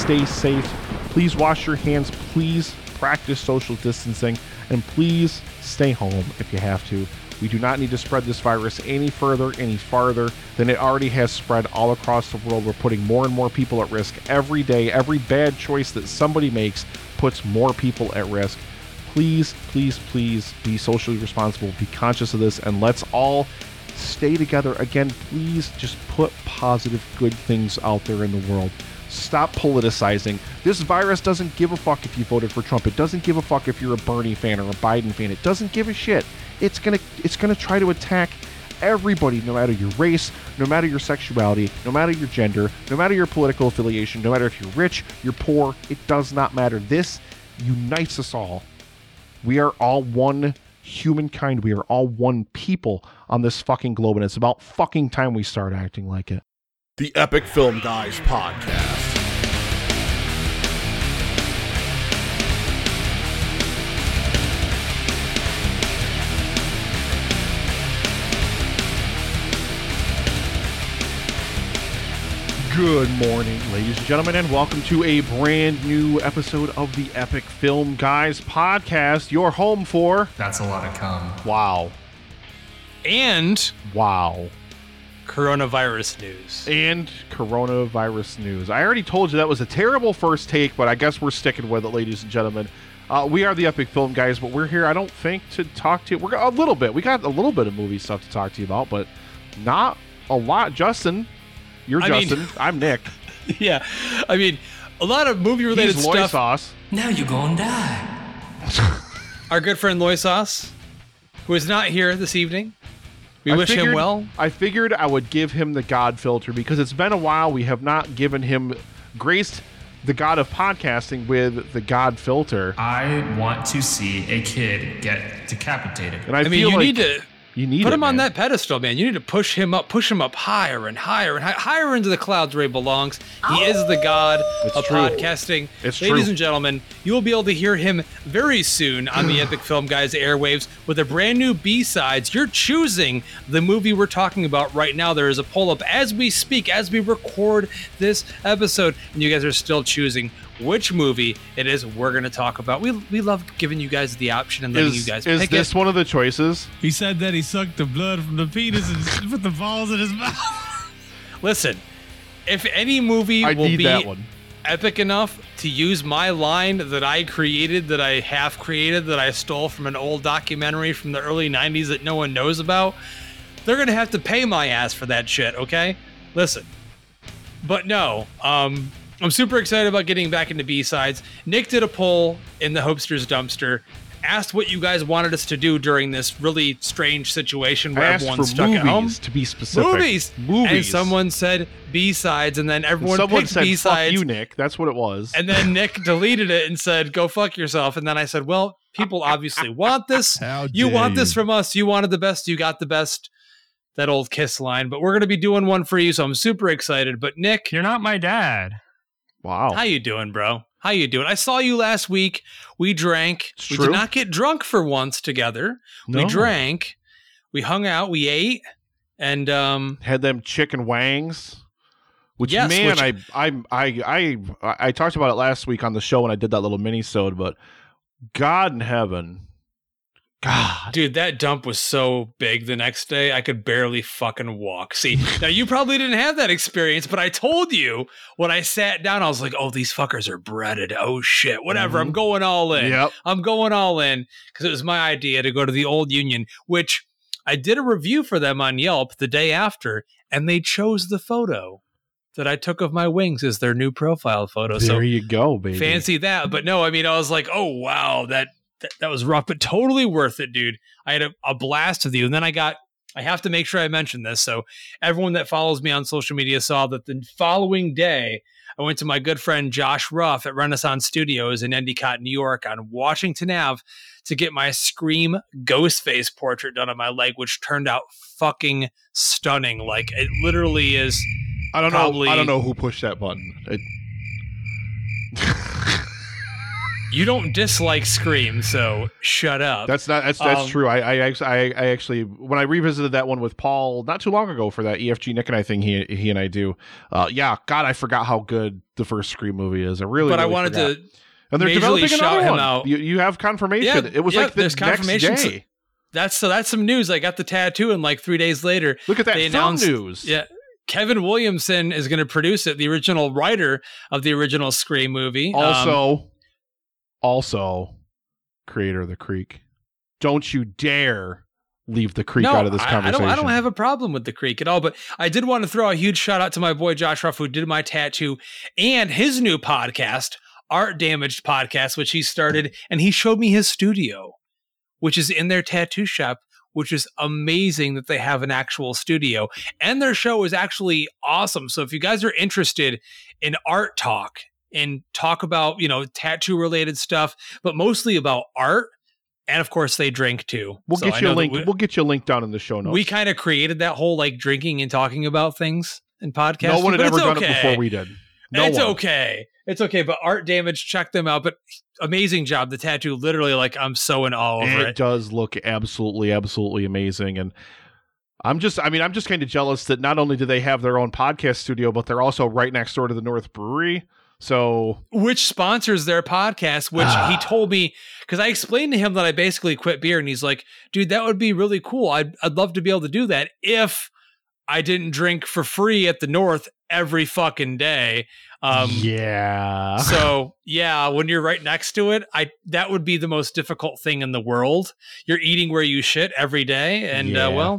stay safe. Please wash your hands. Please practice social distancing. And please stay home if you have to. We do not need to spread this virus any further, any farther than it already has spread all across the world. We're putting more and more people at risk every day. Every bad choice that somebody makes puts more people at risk. Please, please, please be socially responsible. Be conscious of this, and let's all stay together. Again, please just put positive, good things out there in the world. Stop politicizing. This virus doesn't give a fuck if you voted for Trump. It doesn't give a fuck if you're a Bernie fan or a Biden fan. It doesn't give a shit. It's gonna try to attack everybody, no matter your race, no matter your sexuality, no matter your gender, no matter your political affiliation, no matter if you're rich, you're poor. It does not matter. This unites us all. We are all one humankind. We are all one people on this fucking globe, and it's about fucking time we start acting like it. The Epic Film Guys Podcast. Good morning, ladies and gentlemen, and welcome to a brand new episode of the Epic Film Guys Podcast, your home for... That's a lot of cum. Wow. And... Wow. Coronavirus news. And coronavirus news. I already told you that was a terrible first take, but I guess we're sticking with it, ladies and gentlemen. We are the Epic Film Guys, but we're here, I don't think, to talk to you. We're a little bit. We got a little bit of movie stuff to talk to you about, but not a lot. Justin... You're Justin. I'm Nick. Yeah. I mean, a lot of movie-related stuff. Loy Sauce. Now you're gonna die. Our good friend Loy Sauce, who is not here this evening. We wish him well. I figured I would give him the God filter because it's been a while. We have not given him, graced the God of podcasting with the God filter. I want to see a kid get decapitated. And I feel you like need to... You need Put him man. on that pedestal, man. You need to push him up higher and higher and higher into the clouds where he belongs. He is the god of podcasting. It's Ladies true. and gentlemen, you will be able to hear him very soon on the Epic Film Guys airwaves with a brand new B-Sides. You're choosing the movie we're talking about right now. There is a poll up as we speak, as we record this episode, and you guys are still choosing which movie it is we're going to talk about. We love giving you guys the option and letting you guys pick Is this one of the choices? He said that he sucked the blood from the penis and put the balls in his mouth. Listen, if any movie will be epic enough to use my line that I created, that I half created, that I stole from an old documentary from the early 90s that no one knows about, they're going to have to pay my ass for that shit, okay? Listen. But no, I'm super excited about getting back into B-Sides. Nick did a poll in the Hopesters Dumpster, asked what you guys wanted us to do during this really strange situation where everyone's stuck at home. To be specific. Movies. And someone said B-Sides, and then everyone picked said, B-Sides. Fuck you, Nick. That's what it was. And then Nick deleted it and said, go fuck yourself. And then I said, well, people obviously want this. You want this from us. You wanted the best. You got the best. That old Kiss line. But we're going to be doing one for you, so I'm super excited. But Nick. You're not my dad. Wow. How you doing, bro? How you doing? I saw you last week. We drank. We did not get drunk for once together. No. We drank. We hung out. We ate. And had them chicken wangs. Which, yes, I talked about it last week on the show when I did that little mini-sode, but God in heaven. God. Dude, that dump was so big the next day, I could barely fucking walk. See, now you probably didn't have that experience, but I told you when I sat down, I was like, oh, these fuckers are breaded. Oh, shit. Whatever. I'm going all in. Yep. I'm going all in because it was my idea to go to the Old Union, which I did a review for them on Yelp the day after, and they chose the photo that I took of my wings as their new profile photo. There you go, baby. Fancy that. But no, I mean, I was like, oh, wow, that was rough, but totally worth it, dude. I had a blast with you. And then I have to make sure I mention this. So everyone that follows me on social media saw that the following day, I went to my good friend Josh Ruff at Renaissance Studios in Endicott, New York on Washington Ave to get my Scream Ghostface portrait done on my leg, which turned out fucking stunning. Like, it literally is. I don't know who pushed that button. You don't dislike Scream, so shut up. That's true. I actually, when I revisited that one with Paul not too long ago for that EFG Nick and I thing he and I do, God, I forgot how good the first Scream movie is. I wanted to. And they're developing another one. Out. You have confirmation. Yeah, it was like the next day. That's some news. I got the tattoo, and like 3 days later, look at that they film announced, news. Yeah, Kevin Williamson is going to produce it. The original writer of the original Scream movie. Also, creator of The Creek. Don't you dare leave The Creek out of this conversation. I don't have a problem with The Creek at all, but I did want to throw a huge shout out to my boy Josh Ruff, who did my tattoo, and his new podcast, Art Damaged Podcast, which he started, and he showed me his studio, which is in their tattoo shop, which is amazing that they have an actual studio. And their show is actually awesome. So if you guys are interested in art talk and talk about, tattoo related stuff, but mostly about art, and of course they drink too. We'll get you a link. We'll get you a link down in the show notes. We kind of created that whole like drinking and talking about things in podcasts. No one had ever done it before we did. It's okay. It's okay, but Art Damage, check them out. But amazing job. The tattoo, literally, like, I'm so in awe over it. It does look absolutely, absolutely amazing. And I'm just kind of jealous that not only do they have their own podcast studio, but they're also right next door to the North Brewery. So, which sponsors their podcast, which he told me, because I explained to him that I basically quit beer, and he's like, dude, that would be really cool. I'd love to be able to do that if I didn't drink for free at the North every fucking day. Yeah. So yeah, when you're right next to it, that would be the most difficult thing in the world. You're eating where you shit every day, and I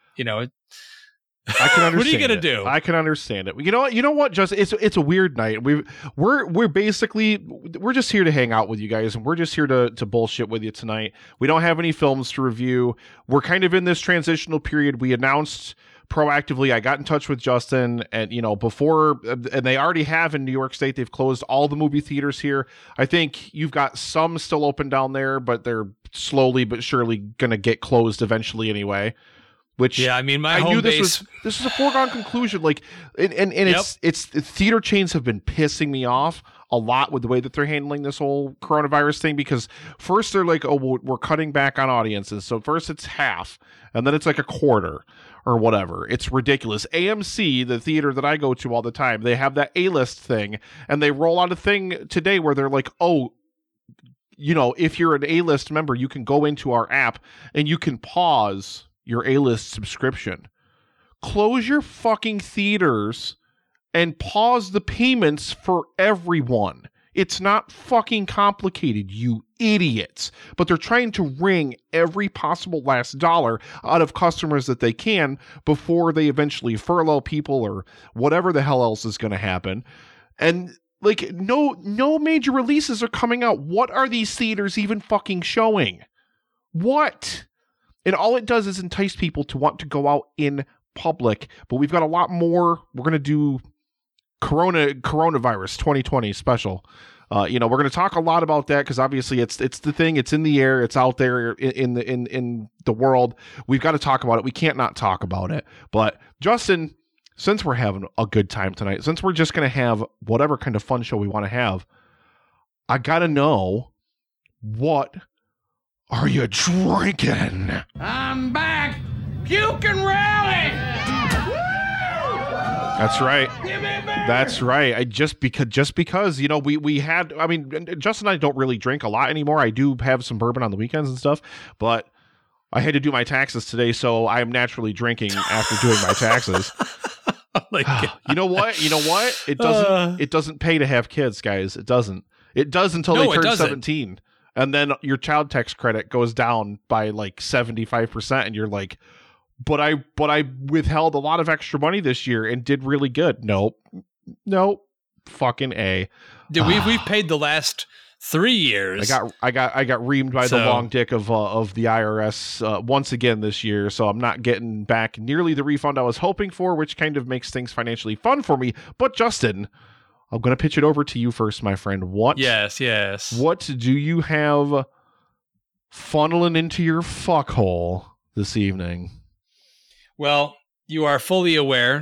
can understand. What are you gonna do? I can understand it. You know what? Just it's a weird night. We're basically just here to hang out with you guys, and we're just here to bullshit with you tonight. We don't have any films to review. We're kind of in this transitional period. We announced proactively, I got in touch with Justin, and before, and they already have in New York State, they've closed all the movie theaters here. I think you've got some still open down there, but they're slowly but surely gonna get closed eventually anyway. Which I knew this was a foregone conclusion. Like, and it's theater chains have been pissing me off a lot with the way that they're handling this whole coronavirus thing, because first they're like, oh, we're cutting back on audiences. So first it's half, and then it's like a quarter or whatever. It's ridiculous. AMC, the theater that I go to all the time, they have that A-list thing, and they roll out a thing today where they're like, oh, if you're an A-list member, you can go into our app and you can pause your A-list subscription. Close your fucking theaters and pause the payments for everyone. It's not fucking complicated, you idiots. But they're trying to wring every possible last dollar out of customers that they can before they eventually furlough people or whatever the hell else is going to happen. And like, no major releases are coming out. What are these theaters even fucking showing? What? And all it does is entice people to want to go out in public. But we've got a lot more. We're going to do coronavirus 2020 special. We're going to talk a lot about that because obviously it's the thing. It's in the air. It's out there in the world. We've got to talk about it. We can't not talk about it. But Justin, since we're having a good time tonight, since we're just going to have whatever kind of fun show we want to have, I got to know, what are you drinking? I'm back. Puke and rally. That's right. That's right. Just because we had. I mean, Justin and I don't really drink a lot anymore. I do have some bourbon on the weekends and stuff, but I had to do my taxes today, so I am naturally drinking after doing my taxes. Oh my God. You know what? It doesn't pay to have kids, guys. It doesn't. It does until they turn 17. And then your child tax credit goes down by like 75%, and you're like, but I withheld a lot of extra money this year and did really good. Nope. Fucking A. Dude, we've paid the last 3 years. I got reamed by the long dick of the IRS once again this year, so I'm not getting back nearly the refund I was hoping for, which kind of makes things financially fun for me. But Justin, I'm going to pitch it over to you first, my friend. Yes. What do you have funneling into your fuckhole this evening? Well, you are fully aware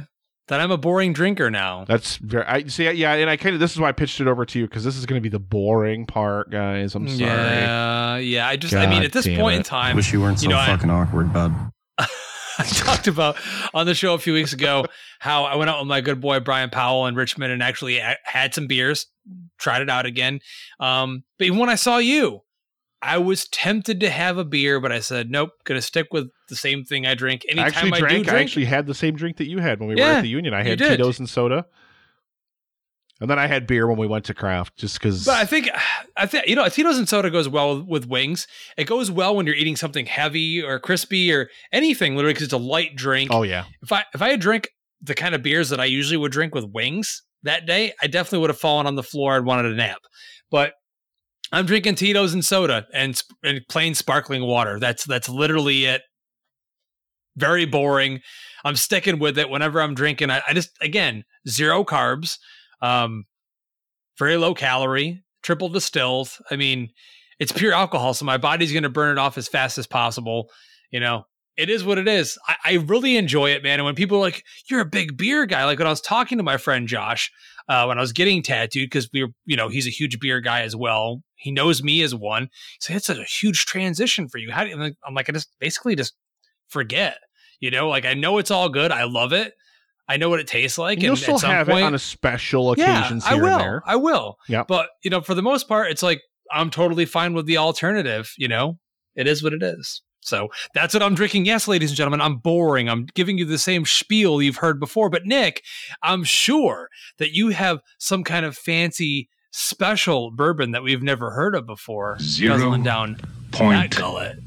that I'm a boring drinker now. That's very. I see. Yeah, and I kind of. This is why I pitched it over to you because this is going to be the boring part, guys. I'm sorry. Yeah. I mean, at this point in time, wish you weren't so fucking awkward, bud. I talked about on the show a few weeks ago how I went out with my good boy Brian Powell in Richmond and actually had some beers, tried it out again. But even when I saw you, I was tempted to have a beer, but I said, nope, gonna stick with the same thing I drink. Anytime I actually had the same drink that you had when we were at the Union. I had Tito's and soda. And then I had beer when we went to craft just because. But I think, Tito's and soda goes well with wings. It goes well when you're eating something heavy or crispy or anything, literally, because it's a light drink. Oh, yeah. If I had drank the kind of beers that I usually would drink with wings that day, I definitely would have fallen on the floor and wanted a nap. But I'm drinking Tito's and soda and plain sparkling water. That's literally it. Very boring. I'm sticking with it whenever I'm drinking. I just, again, 0 carbs. Very low calorie, triple distilled. I mean, it's pure alcohol, so my body's going to burn it off as fast as possible. It is what it is. I really enjoy it, man. And when people are like, you're a big beer guy, like when I was talking to my friend Josh, when I was getting tattooed, because he's a huge beer guy as well. He knows me as one. He said, it's a huge transition for you. How do you? I'm like, I just basically just forget, I know it's all good. I love it. I know what it tastes like. You'll still have it on a special occasions here and there. I will. Yeah. But, for the most part, it's like, I'm totally fine with the alternative, It is what it is. So that's what I'm drinking. Yes, ladies and gentlemen, I'm boring. I'm giving you the same spiel you've heard before. But Nick, I'm sure that you have some kind of fancy special bourbon that we've never heard of before. 0.0. Down that gullet.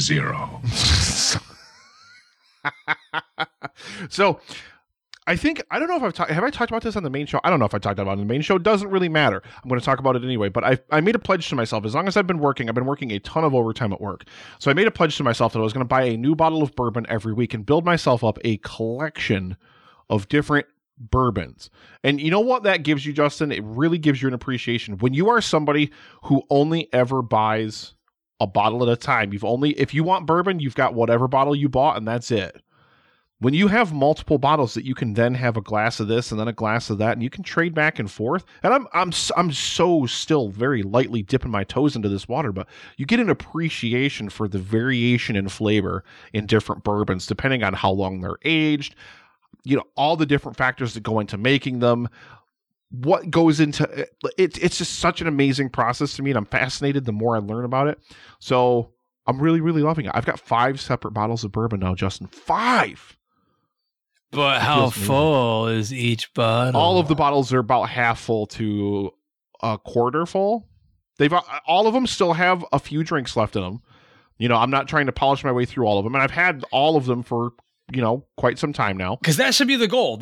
So I don't know if have I talked about this on the main show? I don't know if I talked about it on the main show. It doesn't really matter. I'm going to talk about it anyway, but I made a pledge to myself. As long as I've been working a ton of overtime at work. So I made a pledge to myself that I was going to buy a new bottle of bourbon every week and build myself up a collection of different bourbons. And you know what that gives you, Justin? It really gives you an appreciation. When you are somebody who only ever buys a bottle at a time, if you want bourbon, you've got whatever bottle you bought and that's it. When you have multiple bottles that you can then have a glass of this and then a glass of that, and you can trade back and forth. And I'm so still very lightly dipping my toes into this water, but you get an appreciation for the variation in flavor in different bourbons, depending on how long they're aged, all the different factors that go into making them, what goes into it. It's just such an amazing process to me, and I'm fascinated the more I learn about it. So I'm really, really loving it. I've got 5 separate bottles of bourbon now, Justin. 5! But how full is each bottle? All of the bottles are about half full to a quarter full. All of them still have a few drinks left in them. I'm not trying to polish my way through all of them, and I've had all of them for quite some time now. Because that should be the goal.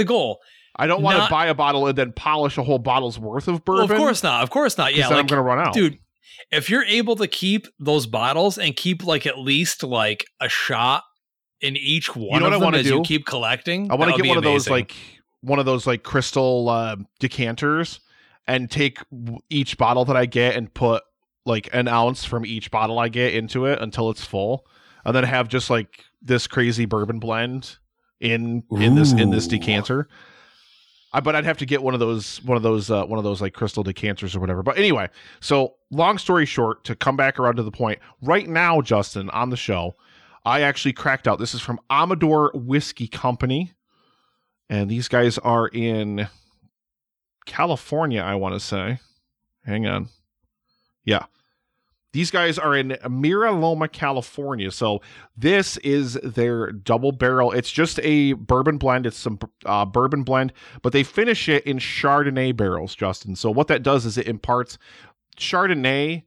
I don't want to buy a bottle and then polish a whole bottle's worth of bourbon. Well, of course not. Yeah, then I'm going to run out, dude. If you're able to keep those bottles and keep at least a shot in each one of them as you keep collecting, I want to get one of those crystal decanters and take each bottle that I get and put an ounce from each bottle I get into it until it's full, and then have just this crazy bourbon blend in this decanter. But I'd have to get one of those crystal decanters or whatever. But anyway, so long story short, to come back around to the point, right now, Justin, on the show, I actually cracked out. This is from Amador Whiskey Company, and these guys are in California, I want to say. Hang on. Yeah. These guys are in Mira Loma, California. So this is their double barrel. It's just a bourbon blend. It's some bourbon blend, but they finish it in Chardonnay barrels, Justin. So what that does is it imparts Chardonnay,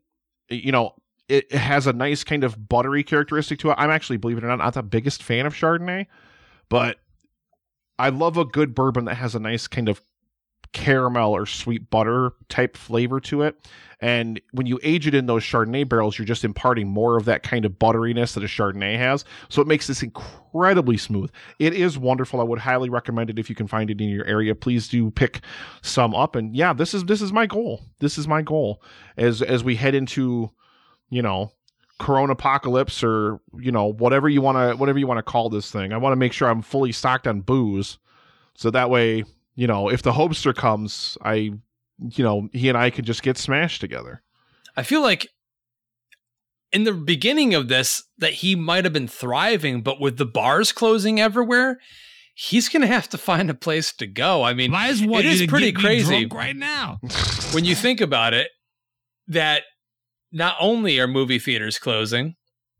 it has a nice kind of buttery characteristic to it. I'm actually, believe it or not the biggest fan of Chardonnay, but I love a good bourbon that has a nice kind of caramel or sweet butter type flavor to it. And when you age it in those Chardonnay barrels, you're just imparting more of that kind of butteriness that a Chardonnay has. So it makes this incredibly smooth. It is wonderful. I would highly recommend it if you can find it in your area. Please do pick some up. And yeah, this is my goal. This is my goal as we head into, Corona apocalypse or, whatever you want to call this thing. I want to make sure I'm fully stocked on booze So that way, you know, if the Hopester comes, he and I can just get smashed together. I feel like in the beginning of this that he might have been thriving, but with the bars closing everywhere, he's going to have to find a place to go. I mean, it is pretty crazy right now. When you think about it, that not only are movie theaters closing,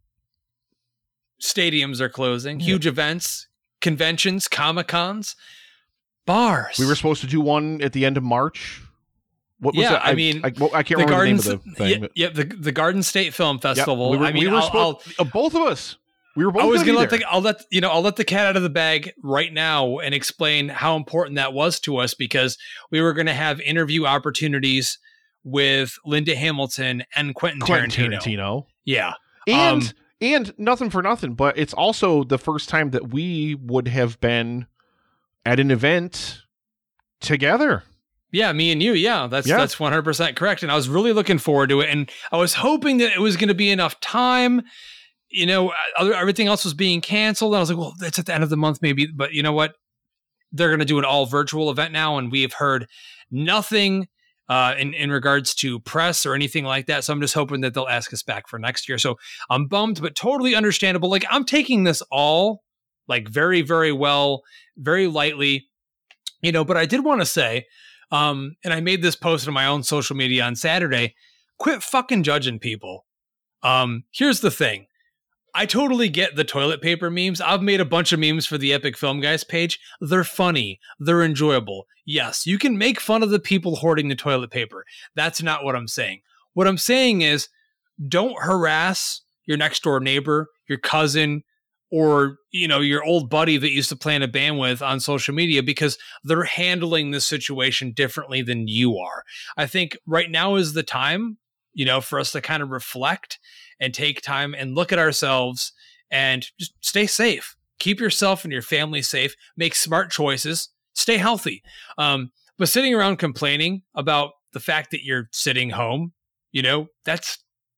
stadiums are closing, huge events, conventions, Comic-Cons, bars. We were supposed to do one at the end of March. What was that? I mean, I can't remember the name of the thing. The Garden State Film Festival. Both of us. We were both. I was going to I'll let the cat out of the bag right now and explain how important that was to us, because we were going to have interview opportunities with Linda Hamilton and Quentin Tarantino. Yeah. And nothing for nothing, but it's also the first time that we would have been at an event together. Yeah, me and you. Yeah, that's 100% correct. And I was really looking forward to it. And I was hoping that it was going to be enough time. You know, everything else was being canceled. And I was like, well, it's at the end of the month, maybe. But you know what? They're going to do an all virtual event now. And we have heard nothing in regards to press or anything like that. So I'm just hoping that they'll ask us back for next year. So I'm bummed, but totally understandable. Like, I'm taking this all like very, very well, very lightly, you know, but I did want to say, and I made this post on my own social media on Saturday, quit fucking judging people. Here's the thing. I totally get the toilet paper memes. I've made a bunch of memes for the Epic Film Guys page. They're funny. They're enjoyable. Yes, you can make fun of the people hoarding the toilet paper. That's not what I'm saying. What I'm saying is, don't harass your next door neighbor, your cousin, or, you know, your old buddy that you used to play in a band with on social media, because they're handling this situation differently than you are. I think right now is the time, you know, for us to kind of reflect and take time and look at ourselves and just stay safe. Keep yourself and your family safe. Make smart choices. Stay healthy. But sitting around complaining about the fact that you're sitting home, you know, that's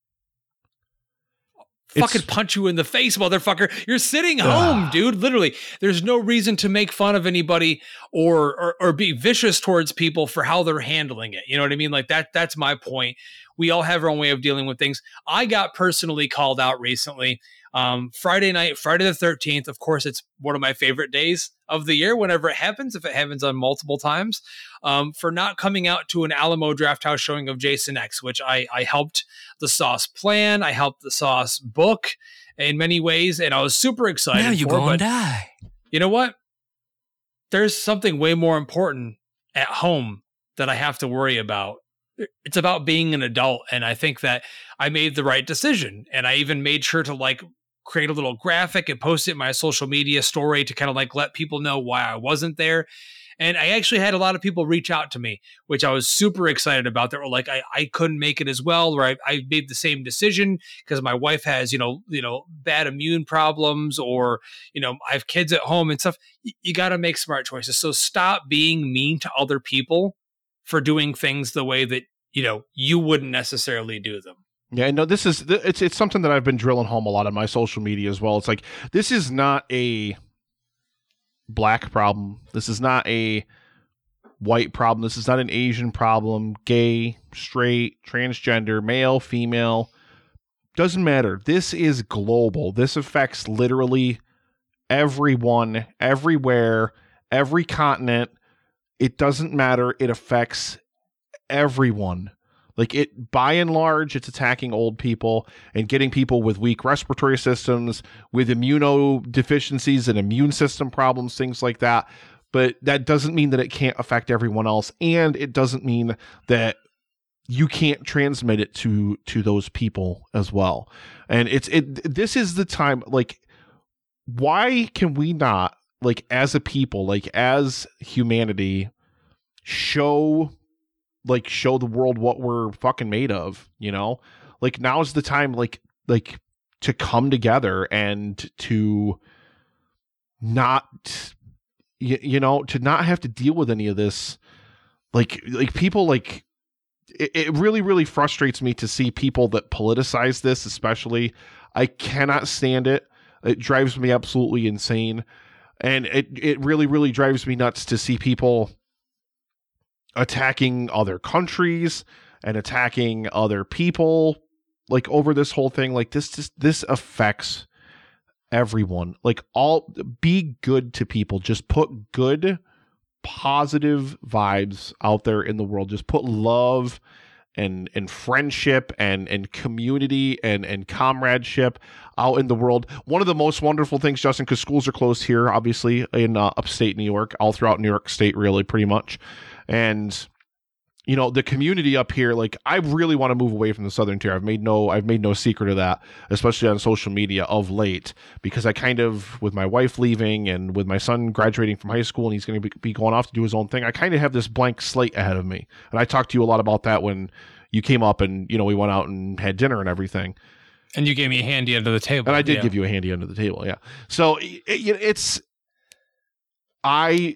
fucking punch you in the face, motherfucker. You're sitting home, dude. Literally, there's no reason to make fun of anybody or be vicious towards people for how they're handling it. You know what I mean? Like that's my point. We all have our own way of dealing with things. I got personally called out recently. Friday night, Friday the 13th. Of course, it's one of my favorite days of the year whenever it happens, if it happens on multiple times, for not coming out to an Alamo Drafthouse showing of Jason X, which I helped the Sauce plan. I helped the Sauce book in many ways, and I was super excited. Now you're going to die. You know what? There's something way more important at home that I have to worry about. It's about being an adult, and I think that I made the right decision. And I even made sure to like create a little graphic and post it in my social media story to kind of like let people know why I wasn't there. And I actually had a lot of people reach out to me, which I was super excited about. That were like, I couldn't make it as well, or I made the same decision because my wife has, you know, bad immune problems, or, you know, I have kids at home and stuff. You got to make smart choices. So stop being mean to other people for doing things the way that, you know, you wouldn't necessarily do them. Yeah, no, it's something that I've been drilling home a lot on my social media as well. It's like, this is not a black problem. This is not a white problem. This is not an Asian problem. Gay, straight, transgender, male, female, doesn't matter. This is global. This affects literally everyone, everywhere, every continent. It doesn't matter. It affects everyone. Like, it, by and large, it's attacking old people and getting people with weak respiratory systems, with immunodeficiencies and immune system problems, things like that. But that doesn't mean that it can't affect everyone else, and it doesn't mean that you can't transmit it to those people as well. And this is the time. Like, why can we not, like, as a people, like as humanity, show the world what we're fucking made of, you know? Like, now's the time, like to come together and to not, you know, to not have to deal with any of this. Like people, like, it really, really frustrates me to see people that politicize this, especially. I cannot stand it. It drives me absolutely insane. And it really, really drives me nuts to see people attacking other countries and attacking other people, like, over this whole thing. Like, this affects everyone. Like, be good to people. Just put good, positive vibes out there in the world. Just put love and friendship and community and comradeship out in the world. One of the most wonderful things, Justin, because schools are closed here, obviously, in upstate New York, all throughout New York State, really, pretty much. And, you know, the community up here, like, I really want to move away from the Southern Tier. I've made no secret of that, especially on social media of late, because I kind of, with my wife leaving and with my son graduating from high school and he's going to be going off to do his own thing, I kind of have this blank slate ahead of me. And I talked to you a lot about that when you came up and, you know, we went out and had dinner and everything. And you gave me a handy under the table. And I did give you a handy under the table, yeah. So I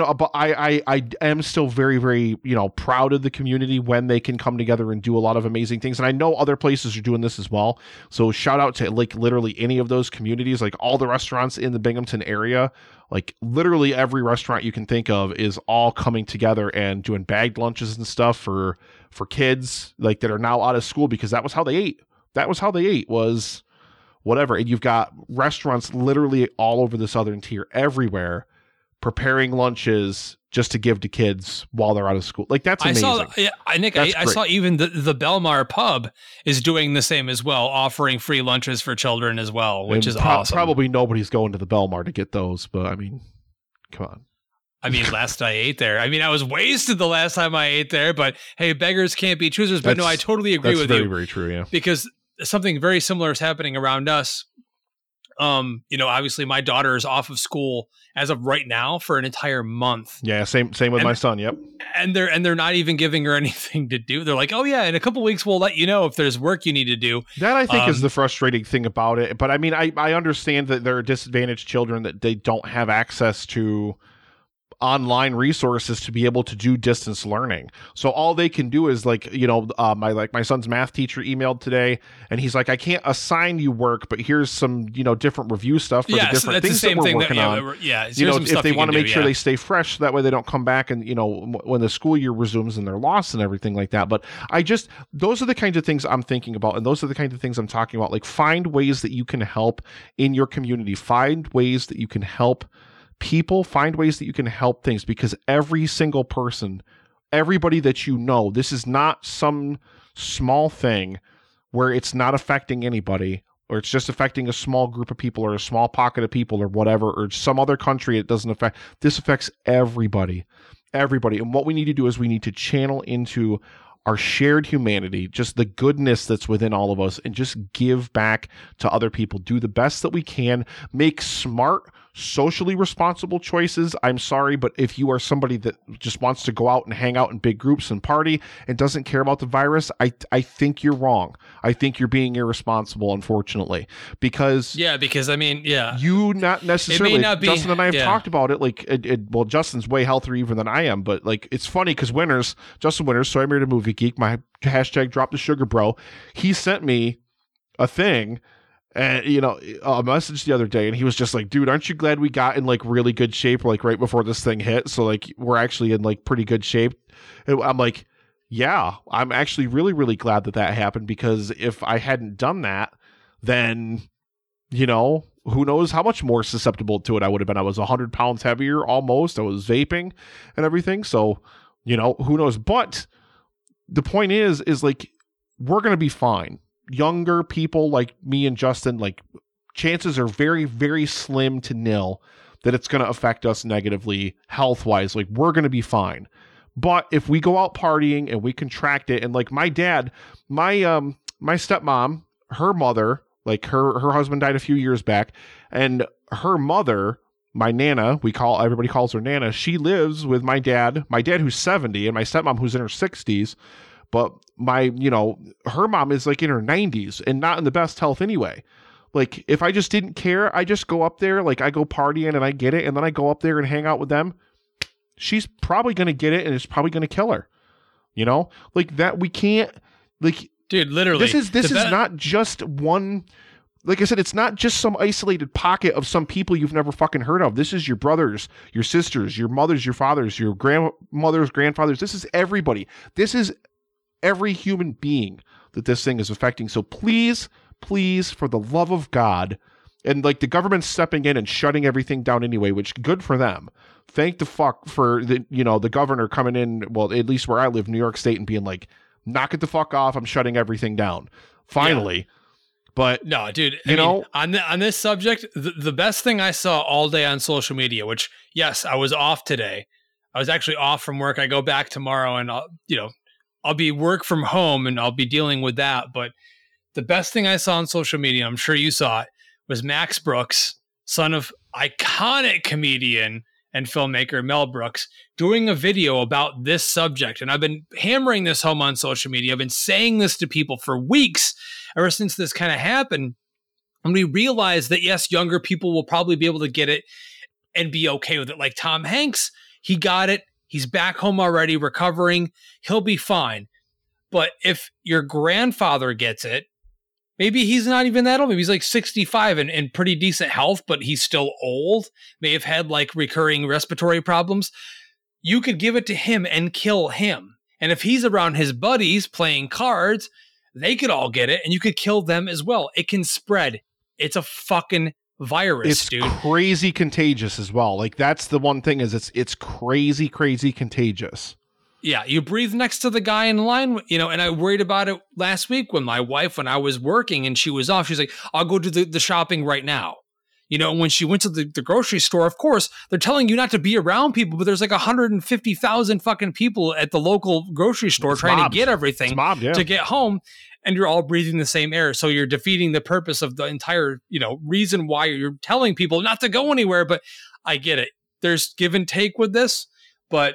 am still very, very, you know, proud of the community when they can come together and do a lot of amazing things. And I know other places are doing this as well. So shout out to, like, literally any of those communities, like all the restaurants in the Binghamton area, like literally every restaurant you can think of is all coming together and doing bagged lunches and stuff for kids, like, that are now out of school, because that was how they ate. Was whatever. And you've got restaurants literally all over the Southern Tier, everywhere, preparing lunches just to give to kids while they're out of school. Like, that's amazing. I saw even the Belmar pub is doing the same as well, offering free lunches for children as well, which is awesome. Probably nobody's going to the Belmar to get those, but I mean, come on. I mean, last I ate there, I mean, I was wasted the last time I ate there, but hey, beggars can't be choosers. But no, I totally agree with you. That's very, very true, yeah. Because something very similar is happening around us. You know, obviously my daughter is off of school as of right now for an entire month. Yeah, same with my son. Yep. And they're not even giving her anything to do. They're like, oh yeah, in a couple of weeks we'll let you know if there's work you need to do. That, I think, is the frustrating thing about it. But I mean, I understand that there are disadvantaged children that they don't have access to online resources to be able to do distance learning. So all they can do is, like, you know, my son's math teacher emailed today and he's like, I can't assign you work, but here's some, you know, different review stuff for the different things that we're working on. You know, if they want to make sure they stay fresh, that way they don't come back and, you know, when the school year resumes and they're lost and everything like that. But those are the kinds of things I'm thinking about. And those are the kinds of things I'm talking about. Like, find ways that you can help in your community. Find ways that you can help people, find ways that you can help things, because every single person, everybody that you know, this is not some small thing where it's not affecting anybody, or it's just affecting a small group of people or a small pocket of people or whatever, or some other country it doesn't affect. This affects everybody. And what we need to do is we need to channel into our shared humanity, just the goodness that's within all of us, and just give back to other people. Do the best that we can. Make smart, socially responsible choices. I'm sorry, but if you are somebody that just wants to go out and hang out in big groups and party and doesn't care about the virus, I think you're wrong. I think you're being irresponsible, unfortunately, because I mean, you not necessarily. Justin and I have talked about it. Like, well, Justin's way healthier even than I am, but like, it's funny because Justin Winters, so I married a movie geek. My hashtag drop the sugar bro. He sent me a thing. And, you know, a message the other day, and he was just like, dude, aren't you glad we got in, like, really good shape, like, right before this thing hit? So, like, we're actually in, like, pretty good shape. And I'm like, yeah, I'm actually really, really glad that happened, because if I hadn't done that, then, you know, who knows how much more susceptible to it I would have been. I was 100 pounds heavier almost. I was vaping and everything. So, you know, who knows? But the point is like, we're going to be fine. Younger people like me and Justin, like, chances are very, very slim to nil that it's going to affect us negatively health-wise. Like, we're going to be fine. But if we go out partying and we contract it, and like my dad, my stepmom, her mother, like her husband died a few years back, and her mother, my Nana, everybody calls her Nana, she lives with my dad who's 70 and my stepmom who's in her 60s. But her mom is like in her 90s and not in the best health anyway. Like, if I just didn't care, I just go up there, like I go partying and I get it, and then I go up there and hang out with them, she's probably going to get it and it's probably going to kill her. You know? Like, that we can't, like, dude, literally. This is not just one like I said, it's not just some isolated pocket of some people you've never fucking heard of. This is your brothers, your sisters, your mothers, your fathers, your grandmothers, grandfathers. This is everybody. This is every human being that this thing is affecting. So please, for the love of God, and like the government's stepping in and shutting everything down anyway, which good for them. Thank the fuck for the governor coming in, well, at least where I live, New York State, and being like, knock it the fuck off. I'm shutting everything down. Finally. Yeah. But no, dude, I mean, on this subject, the best thing I saw all day on social media, which, yes, I was off today. I was actually off from work. I go back tomorrow and I'll be work from home and I'll be dealing with that. But the best thing I saw on social media, I'm sure you saw it, was Max Brooks, son of iconic comedian and filmmaker Mel Brooks, doing a video about this subject. And I've been hammering this home on social media. I've been saying this to people for weeks, ever since this kind of happened. And we realized that, yes, younger people will probably be able to get it and be okay with it. Like Tom Hanks, he got it. He's back home already, recovering. He'll be fine. But if your grandfather gets it, maybe he's not even that old. Maybe he's like 65 and in pretty decent health, but he's still old. May have had like recurring respiratory problems. You could give it to him and kill him. And if he's around his buddies playing cards, they could all get it and you could kill them as well. It can spread. It's a fucking virus, dude. It's crazy contagious as well. Like that's the one thing is it's crazy contagious. Yeah, you breathe next to the guy in line, and I worried about it last week when my wife, when I was working and she was off, she's like, I'll go do the shopping right now. And when she went to the grocery store, of course, they're telling you not to be around people, but there's like 150,000 fucking people at the local grocery store trying to get everything to get home. And you're all breathing the same air. So you're defeating the purpose of the entire, reason why you're telling people not to go anywhere. But I get it. There's give and take with this, but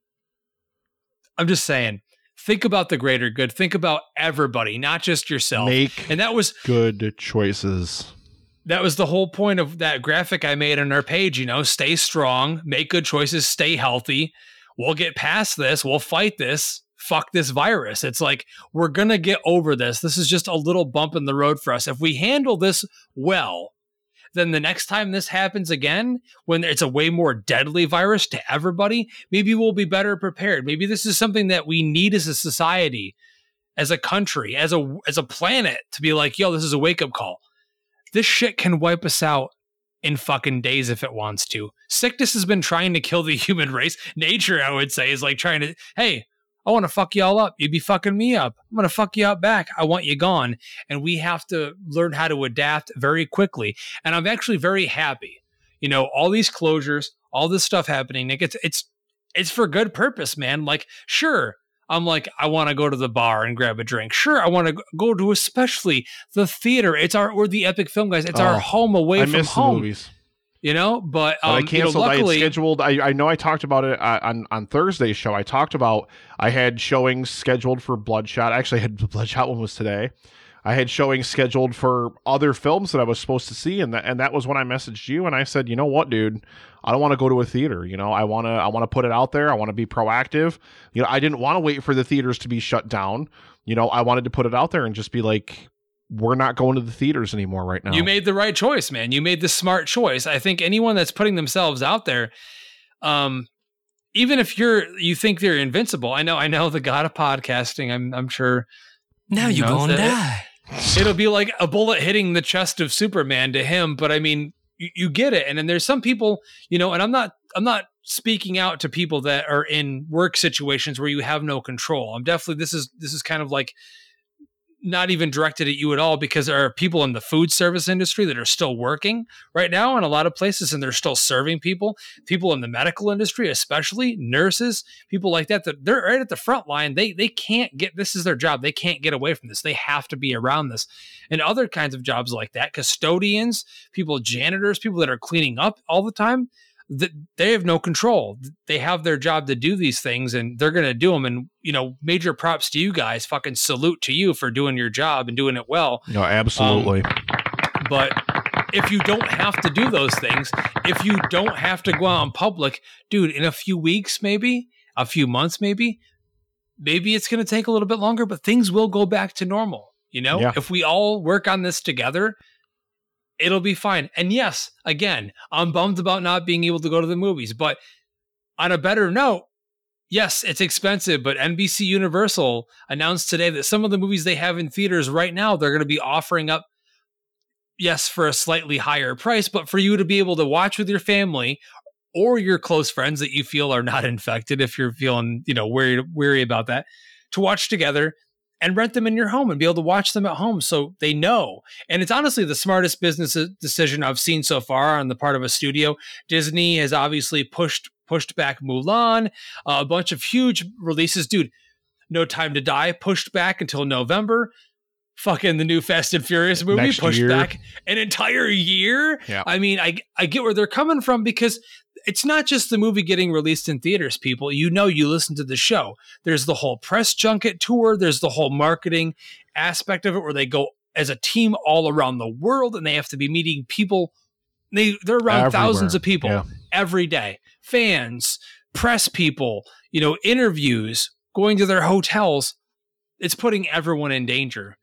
I'm just saying, think about the greater good. Think about everybody, not just yourself. And that was good choices. That was the whole point of that graphic I made on our page. Stay strong, make good choices, stay healthy. We'll get past this. We'll fight this. Fuck this virus. It's like, we're going to get over this. This is just a little bump in the road for us. If we handle this well, then the next time this happens again, when it's a way more deadly virus to everybody, maybe we'll be better prepared. Maybe this is something that we need as a society, as a country, as a planet, to be like, yo, this is a wake-up call. This shit can wipe us out in fucking days if it wants to. Sickness has been trying to kill the human race. Nature, I would say, is like trying to, hey, I want to fuck y'all up. You'd be fucking me up. I'm going to fuck you up back. I want you gone. And we have to learn how to adapt very quickly. And I'm actually very happy. All these closures, all this stuff happening, Nick, it's for good purpose, man. Like, sure, I'm like, I want to go to the bar and grab a drink. Sure, I want to go to especially the theater. We're the Epic Film Guys. It's our home away from home. The movies. But I canceled. Luckily, I had scheduled. I know I talked about it on Thursday's show. I talked about I had showings scheduled for Bloodshot. Actually, I had the Bloodshot one was today. I had showings scheduled for other films that I was supposed to see, and that was when I messaged you and I said, you know what, dude, I don't want to go to a theater. I want to put it out there. I want to be proactive. I didn't want to wait for the theaters to be shut down. I wanted to put it out there and just be like, we're not going to the theaters anymore right now. You made the right choice, man. You made the smart choice. I think anyone that's putting themselves out there, even if you think they're invincible, I know the god of podcasting, I'm sure. Now you're going to die. It'll be like a bullet hitting the chest of Superman to him. But I mean, you get it. And then there's some people, and I'm not speaking out to people that are in work situations where you have no control. I'm definitely, this is kind of like, not even directed at you at all, because there are people in the food service industry that are still working right now in a lot of places, and they're still serving people in the medical industry, especially nurses, people like that they're right at the front line. They can't get, this is their job. They can't get away from this. They have to be around this. And other kinds of jobs like that, custodians, janitors, people that are cleaning up all the time, that they have no control. They have their job to do these things, and they're going to do them. And, major props to you guys, fucking salute to you for doing your job and doing it well. No, absolutely. But if you don't have to do those things, if you don't have to go out in public, dude, in a few weeks, maybe a few months, maybe it's going to take a little bit longer, but things will go back to normal. Yeah. If we all work on this together, It'll be fine. And yes, again, I'm bummed about not being able to go to the movies, but on a better note, yes, it's expensive, but NBC Universal announced today that some of the movies they have in theaters right now, they're going to be offering up, yes, for a slightly higher price, but for you to be able to watch with your family or your close friends that you feel are not infected, if you're feeling, weary about that, to watch together and rent them in your home and be able to watch them at home so they know. And it's honestly the smartest business decision I've seen so far on the part of a studio. Disney has obviously pushed back Mulan, a bunch of huge releases. Dude, No Time to Die pushed back until November. Fucking the new Fast and Furious movie Next pushed year. back an entire year. Yeah. I mean, I get where they're coming from, because it's not just the movie getting released in theaters, people. You listen to the show. There's the whole press junket tour. There's the whole marketing aspect of it where they go as a team all around the world and they have to be meeting people. They're around Everywhere. thousands of people every day. Fans, press people, interviews, going to their hotels. It's putting everyone in danger,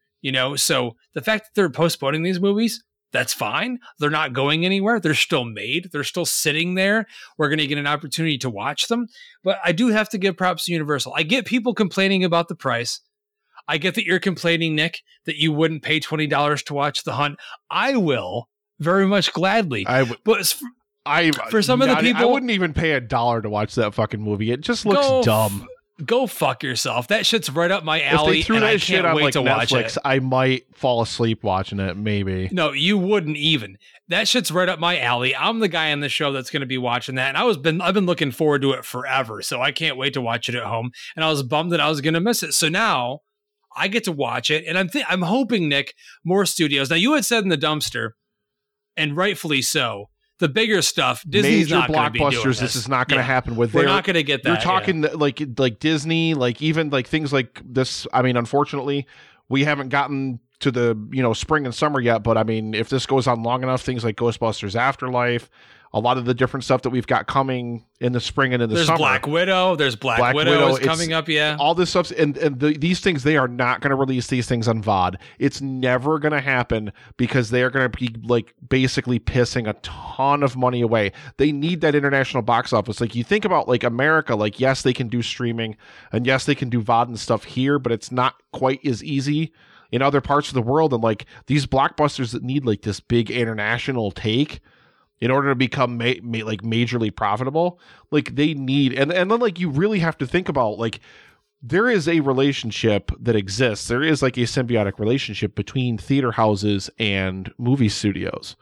So the fact that they're postponing these movies, that's fine. They're not going anywhere. They're still made. They're still sitting there. We're going to get an opportunity to watch them. But I do have to give props to Universal. I get people complaining about the price. I get that you're complaining, Nick, that you wouldn't pay $20 to watch The Hunt. I will very much gladly. I would. But for some of the people, I wouldn't even pay $1 to watch that fucking movie. It just looks dumb. Go fuck yourself. That shit's right up my alley. If they threw and that I shit can't on wait like to watch Netflix, it. I might fall asleep watching it. Maybe. No, you wouldn't even. That shit's right up my alley. I'm the guy on the show that's going to be watching that, and I've been looking forward to it forever. So I can't wait to watch it at home. And I was bummed that I was going to miss it. So now I get to watch it, and I'm hoping, Nick, more studios. Now you had said in the dumpster, and rightfully so, the bigger stuff, Disney's major not going to be doing blockbusters. This is not going to happen with. We're not going to get that. You're talking like Disney, like even like things like this. I mean, unfortunately, we haven't gotten to the spring and summer yet. But I mean, if this goes on long enough, things like Ghostbusters Afterlife, a lot of the different stuff that we've got coming in the spring and in the summer. There's Black Widow. There's Black Widow is coming up. Yeah, all this stuff, and these things, they are not going to release these things on VOD. It's never going to happen because they are going to be like basically pissing a ton of money away. They need that international box office. Like you think about like America, like yes, they can do streaming and yes, they can do VOD and stuff here, but it's not quite as easy in other parts of the world. And like these blockbusters that need like this big international take in order to become like majorly profitable, like they need, and then like you really have to think about like there is a relationship that exists. There is like a symbiotic relationship between theater houses and movie studios.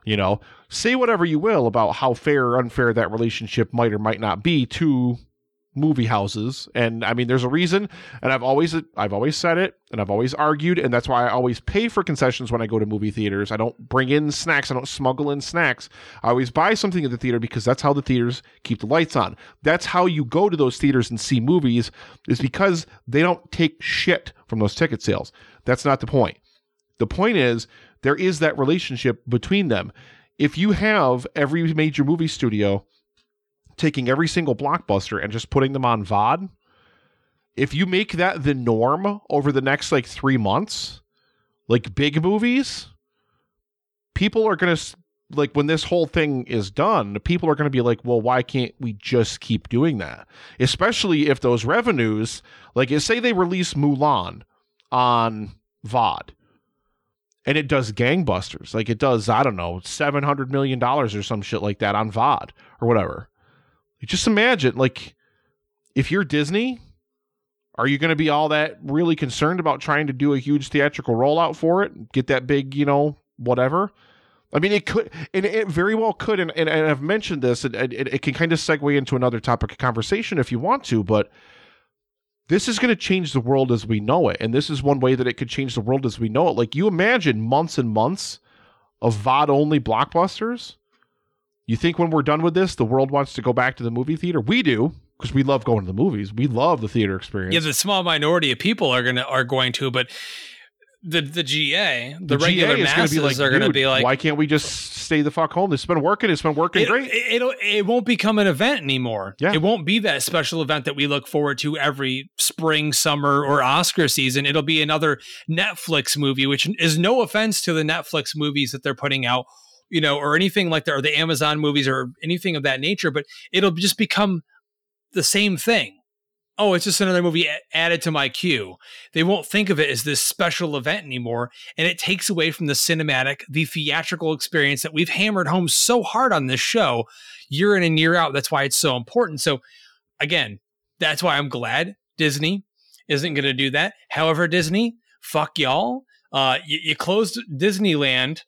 Say whatever you will about how fair or unfair that relationship might or might not be to movie houses. And I mean, there's a reason, and I've always said it, and I've always argued, and that's why I always pay for concessions when I go to movie theaters. I don't bring in snacks. I don't smuggle in snacks. I always buy something at the theater because that's how the theaters keep the lights on. That's how you go to those theaters and see movies, is because they don't take shit from those ticket sales. That's not the point. The point is there is that relationship between them. If you have every major movie studio taking every single blockbuster and just putting them on VOD, if you make that the norm over the next like 3 months, like big movies, people are going to, like when this whole thing is done, people are going to be like, well, why can't we just keep doing that? Especially if those revenues, like say they release Mulan on VOD and it does gangbusters, like it does, I don't know, $700 million or some shit like that on VOD or whatever. Just imagine, like, if you're Disney, are you going to be all that really concerned about trying to do a huge theatrical rollout for it? Get that big, whatever? I mean, it could, and it very well could, and I've mentioned this, and it can kind of segue into another topic of conversation if you want to, but this is going to change the world as we know it, and this is one way that it could change the world as we know it. Like, you imagine months and months of VOD-only blockbusters? You think when we're done with this, the world wants to go back to the movie theater? We do, because we love going to the movies. We love the theater experience. Yeah, the small minority of people are going to, but the GA, the regular GA masses are going to be like, why can't we just stay the fuck home? It's been working great. It won't become an event anymore. Yeah. It won't be that special event that we look forward to every spring, summer, or Oscar season. It'll be another Netflix movie, which is no offense to the Netflix movies that they're putting out, or anything like that, or the Amazon movies or anything of that nature, but it'll just become the same thing. Oh, it's just another movie added to my queue. They won't think of it as this special event anymore. And it takes away from the cinematic, the theatrical experience that we've hammered home so hard on this show year in and year out. That's why it's so important. So again, that's why I'm glad Disney isn't going to do that. However, Disney, fuck y'all. You closed Disneyland,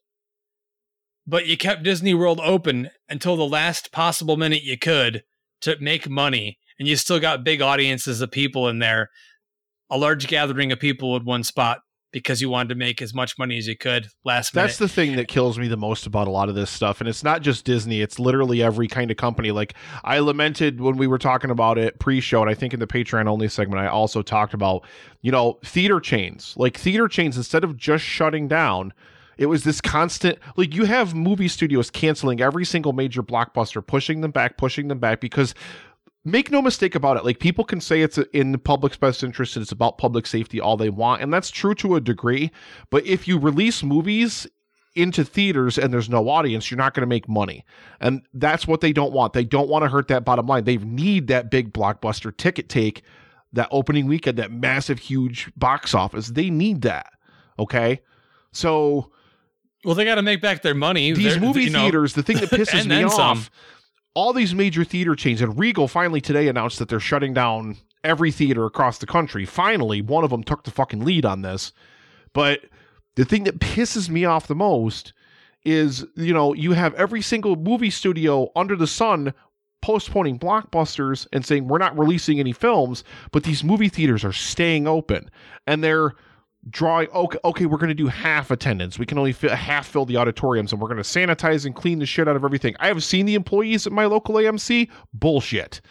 but you kept Disney World open until the last possible minute you could to make money. And you still got big audiences of people in there, a large gathering of people in one spot because you wanted to make as much money as you could last minute. That's the thing that kills me the most about a lot of this stuff. And it's not just Disney. It's literally every kind of company. Like I lamented when we were talking about it pre-show, and I think in the Patreon only segment, I also talked about, theater chains. Like theater chains, instead of just shutting down, it was this constant, like you have movie studios canceling every single major blockbuster, pushing them back because make no mistake about it. Like people can say it's in the public's best interest and it's about public safety all they want. And that's true to a degree. But if you release movies into theaters and there's no audience, you're not going to make money. And that's what they don't want. They don't want to hurt that bottom line. They need that big blockbuster ticket take, that opening weekend, that massive, huge box office. They need that. Okay. So. Well, they got to make back their money. These movie theaters, the thing that pisses me off. All these major theater chains, and Regal finally today announced that they're shutting down every theater across the country. Finally, one of them took the fucking lead on this. But the thing that pisses me off the most is, you have every single movie studio under the sun postponing blockbusters and saying we're not releasing any films, but these movie theaters are staying open. And they're drawing, okay, we're going to do half attendance. We can only half fill the auditoriums, and we're going to sanitize and clean the shit out of everything. I have seen the employees at my local AMC. Bullshit.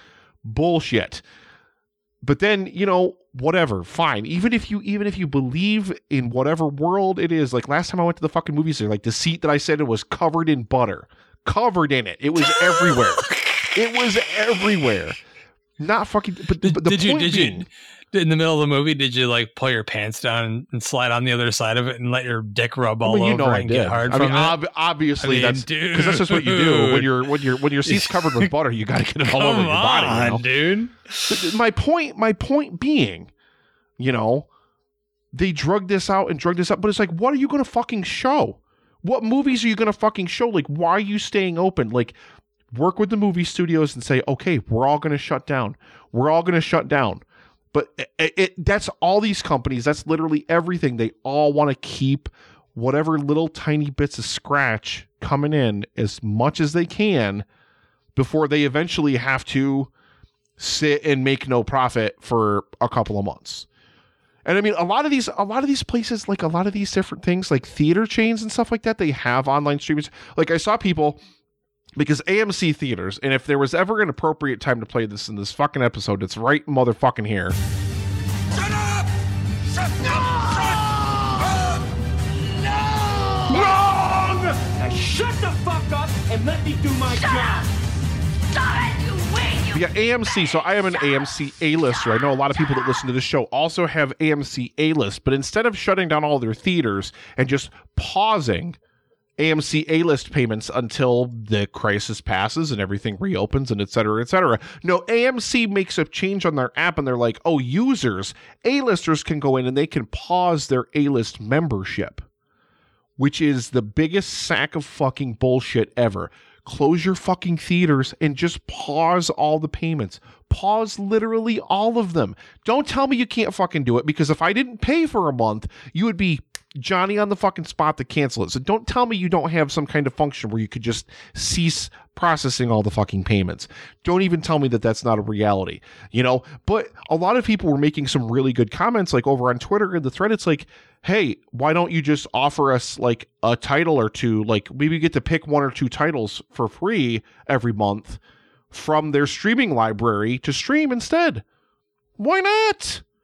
But then, whatever, fine. Even if you believe in whatever world it is, like last time I went to the fucking movies there, like the seat that I sat in was covered in butter. Covered in it. It was everywhere. Not fucking, but the point being, in the middle of the movie, did you like pull your pants down and slide on the other side of it and let your dick rub all over and get hard from it? Obviously, that's because that's just what you do when your seat's covered with butter. You got to get it all over your body, dude. But my point being, they drug this out, but it's like, what are you going to fucking show? What movies are you going to fucking show? Like, why are you staying open? Like, work with the movie studios and say, okay, we're all going to shut down. But that's all these companies. That's literally everything. They all want to keep whatever little tiny bits of scratch coming in as much as they can before they eventually have to sit and make no profit for a couple of months. And I mean, a lot of these places, like a lot of these different things, like theater chains and stuff like that, they have online streamers. Like I saw people. Because AMC theaters, and if there was ever an appropriate time to play this in this fucking episode, it's right motherfucking here. Shut up! Shut up! No! Wrong! Now shut the fuck up and let me do my job! Stop it, you wait! Yeah, AMC. So I am an AMC A-lister. I know a lot of people that listen to this show also have AMC A-list, but instead of shutting down all their theaters and just pausing AMC A-list payments until the crisis passes and everything reopens and et cetera, et cetera. No, AMC makes a change on their app and they're like, oh, users, A-listers can go in and they can pause their A-list membership, which is the biggest sack of fucking bullshit ever. Close your fucking theaters and just pause all the payments. Pause literally all of them. Don't tell me you can't fucking do it, because if I didn't pay for a month, you would be Johnny on the fucking spot to cancel it. So don't tell me you don't have some kind of function where you could just cease processing all the fucking payments. Don't even tell me that that's not a reality, But a lot of people were making some really good comments, like over on Twitter in the thread. It's like, hey, why don't you just offer us like a title or two? Like maybe get to pick one or two titles for free every month from their streaming library to stream instead. Why not?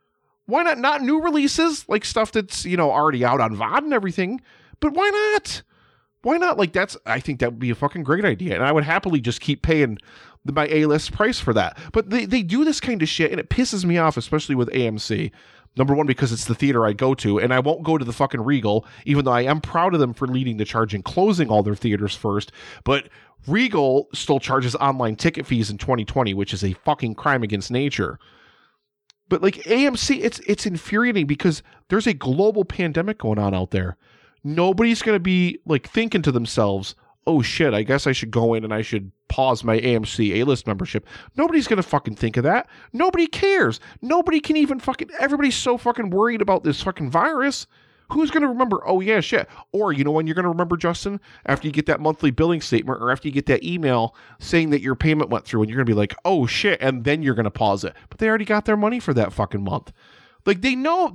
Why not new releases, like stuff that's, already out on VOD and everything? But why not? Why not? Like, I think that would be a fucking great idea. And I would happily just keep paying my A-list price for that. But they do this kind of shit, and it pisses me off, especially with AMC. Number one, because it's the theater I go to, and I won't go to the fucking Regal, even though I am proud of them for leading the charge and closing all their theaters first. But Regal still charges online ticket fees in 2020, which is a fucking crime against nature. But like AMC, it's infuriating because there's a global pandemic going on out there. Nobody's going to be like thinking to themselves, oh shit, I guess I should go in and I should pause my AMC A-list membership. Nobody's going to fucking think of that. Nobody cares. Nobody can even everybody's so fucking worried about this fucking virus. Who's going to remember? Oh yeah, shit. Or you know when you're going to remember, Justin? After you get that monthly billing statement or after you get that email saying that your payment went through and you're going to be like, oh shit, and then you're going to pause it. But they already got their money for that fucking month. Like they know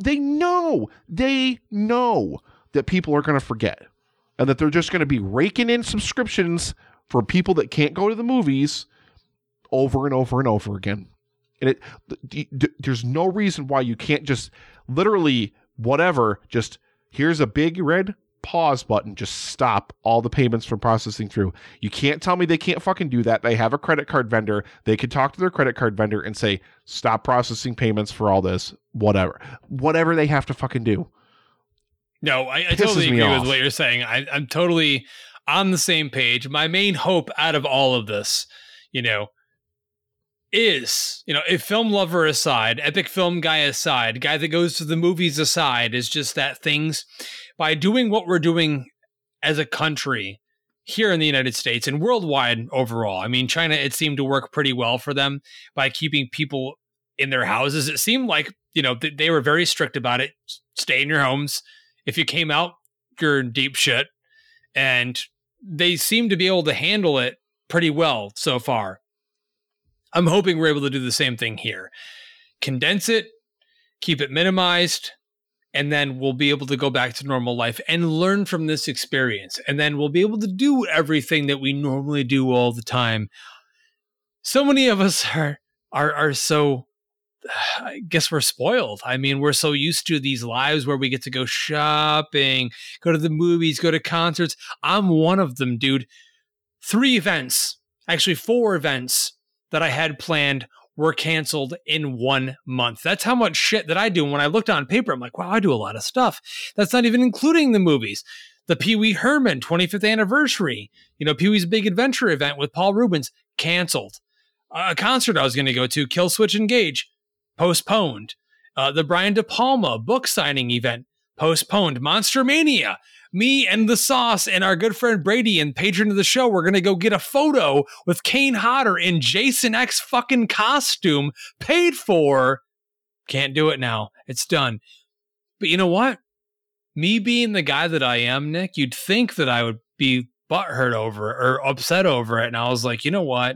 that people are going to forget and that they're just going to be raking in subscriptions for people that can't go to the movies over and over and over again. And there's no reason why you can't just literally just here's a big red pause button, just stop all the payments from processing through. You can't tell me they can't fucking do that. They have a credit card vendor. They could talk to their credit card vendor and say, stop processing payments for all this, whatever they have to fucking do. No, I totally agree with what you're saying. I'm totally on the same page. My main hope out of all of this, is, if film lover aside, epic film guy aside, guy that goes to the movies aside, is just that things, by doing what we're doing as a country here in the United States and worldwide overall. I mean, China, it seemed to work pretty well for them by keeping people in their houses. It seemed like, they were very strict about it. Stay in your homes. If you came out, you're in deep shit. And they seem to be able to handle it pretty well so far. I'm hoping we're able to do the same thing here. Condense it, keep it minimized, and then we'll be able to go back to normal life and learn from this experience. And then we'll be able to do everything that we normally do all the time. So many of us are so, I guess we're spoiled. I mean, we're so used to these lives where we get to go shopping, go to the movies, go to concerts. I'm one of them, dude. 4 events that I had planned were canceled in 1 month. That's how much shit that I do. When I looked on paper, I'm like, wow, I do a lot of stuff. That's not even including the movies. The Pee Wee Herman 25th anniversary, Pee Wee's Big Adventure event with Paul Rubens, canceled. A concert I was going to go to, Kill Switch Engage, postponed. The Brian De Palma book signing event, postponed. Monster Mania. Me and the Sauce and our good friend Brady and patron of the show, we're going to go get a photo with Kane Hodder in Jason X fucking costume, paid for. Can't do it now. It's done. But you know what? Me being the guy that I am, Nick, you'd think that I would be butthurt over or upset over it. And I was like, you know what?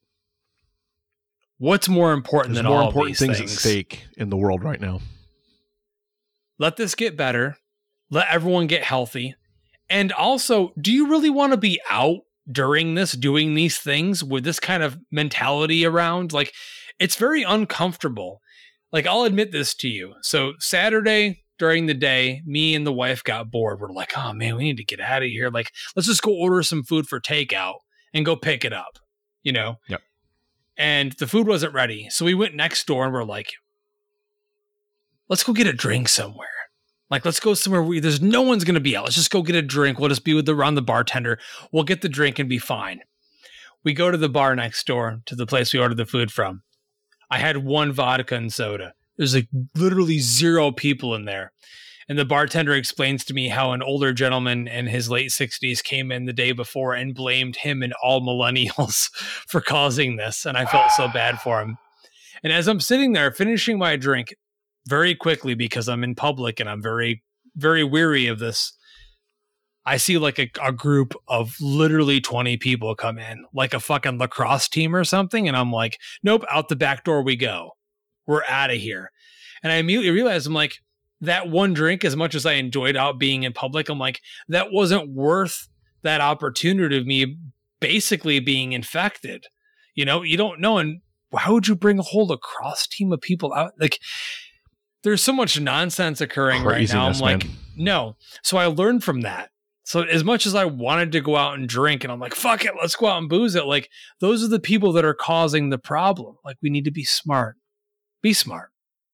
What's more important than all of these things? At stake in the world right now. Let this get better. Let everyone get healthy. And also, do you really want to be out during this, doing these things with this kind of mentality around? Like, it's very uncomfortable. Like, I'll admit this to you. So Saturday during the day, me and the wife got bored. We're like, oh man, we need to get out of here. Like, let's just go order some food for takeout and go pick it up, Yep. And the food wasn't ready. So we went next door and we're like, let's go get a drink somewhere. Like, let's go somewhere where there's no one's going to be out. Let's just go get a drink. We'll just be around the bartender. We'll get the drink and be fine. We go to the bar next door to the place we ordered the food from. I had 1 vodka and soda. There's like literally 0 people in there. And the bartender explains to me how an older gentleman in his late 60s came in the day before and blamed him and all millennials for causing this. And I felt so bad for him. And as I'm sitting there finishing my drink, very quickly, because I'm in public and I'm very, very weary of this, I see like a group of literally 20 people come in, like a fucking lacrosse team or something. And I'm like, nope, out the back door we go. We're out of here. And I immediately realized, I'm like, that one drink, as much as I enjoyed out being in public, I'm like, that wasn't worth that opportunity of me basically being infected. You don't know. And why would you bring a whole lacrosse team of people out? Like, there's so much nonsense occurring right now. I'm like, no. So I learned from that. So as much as I wanted to go out and drink, and I'm like, fuck it, let's go out and booze it. Like, those are the people that are causing the problem. Like, we need to be smart. Be smart.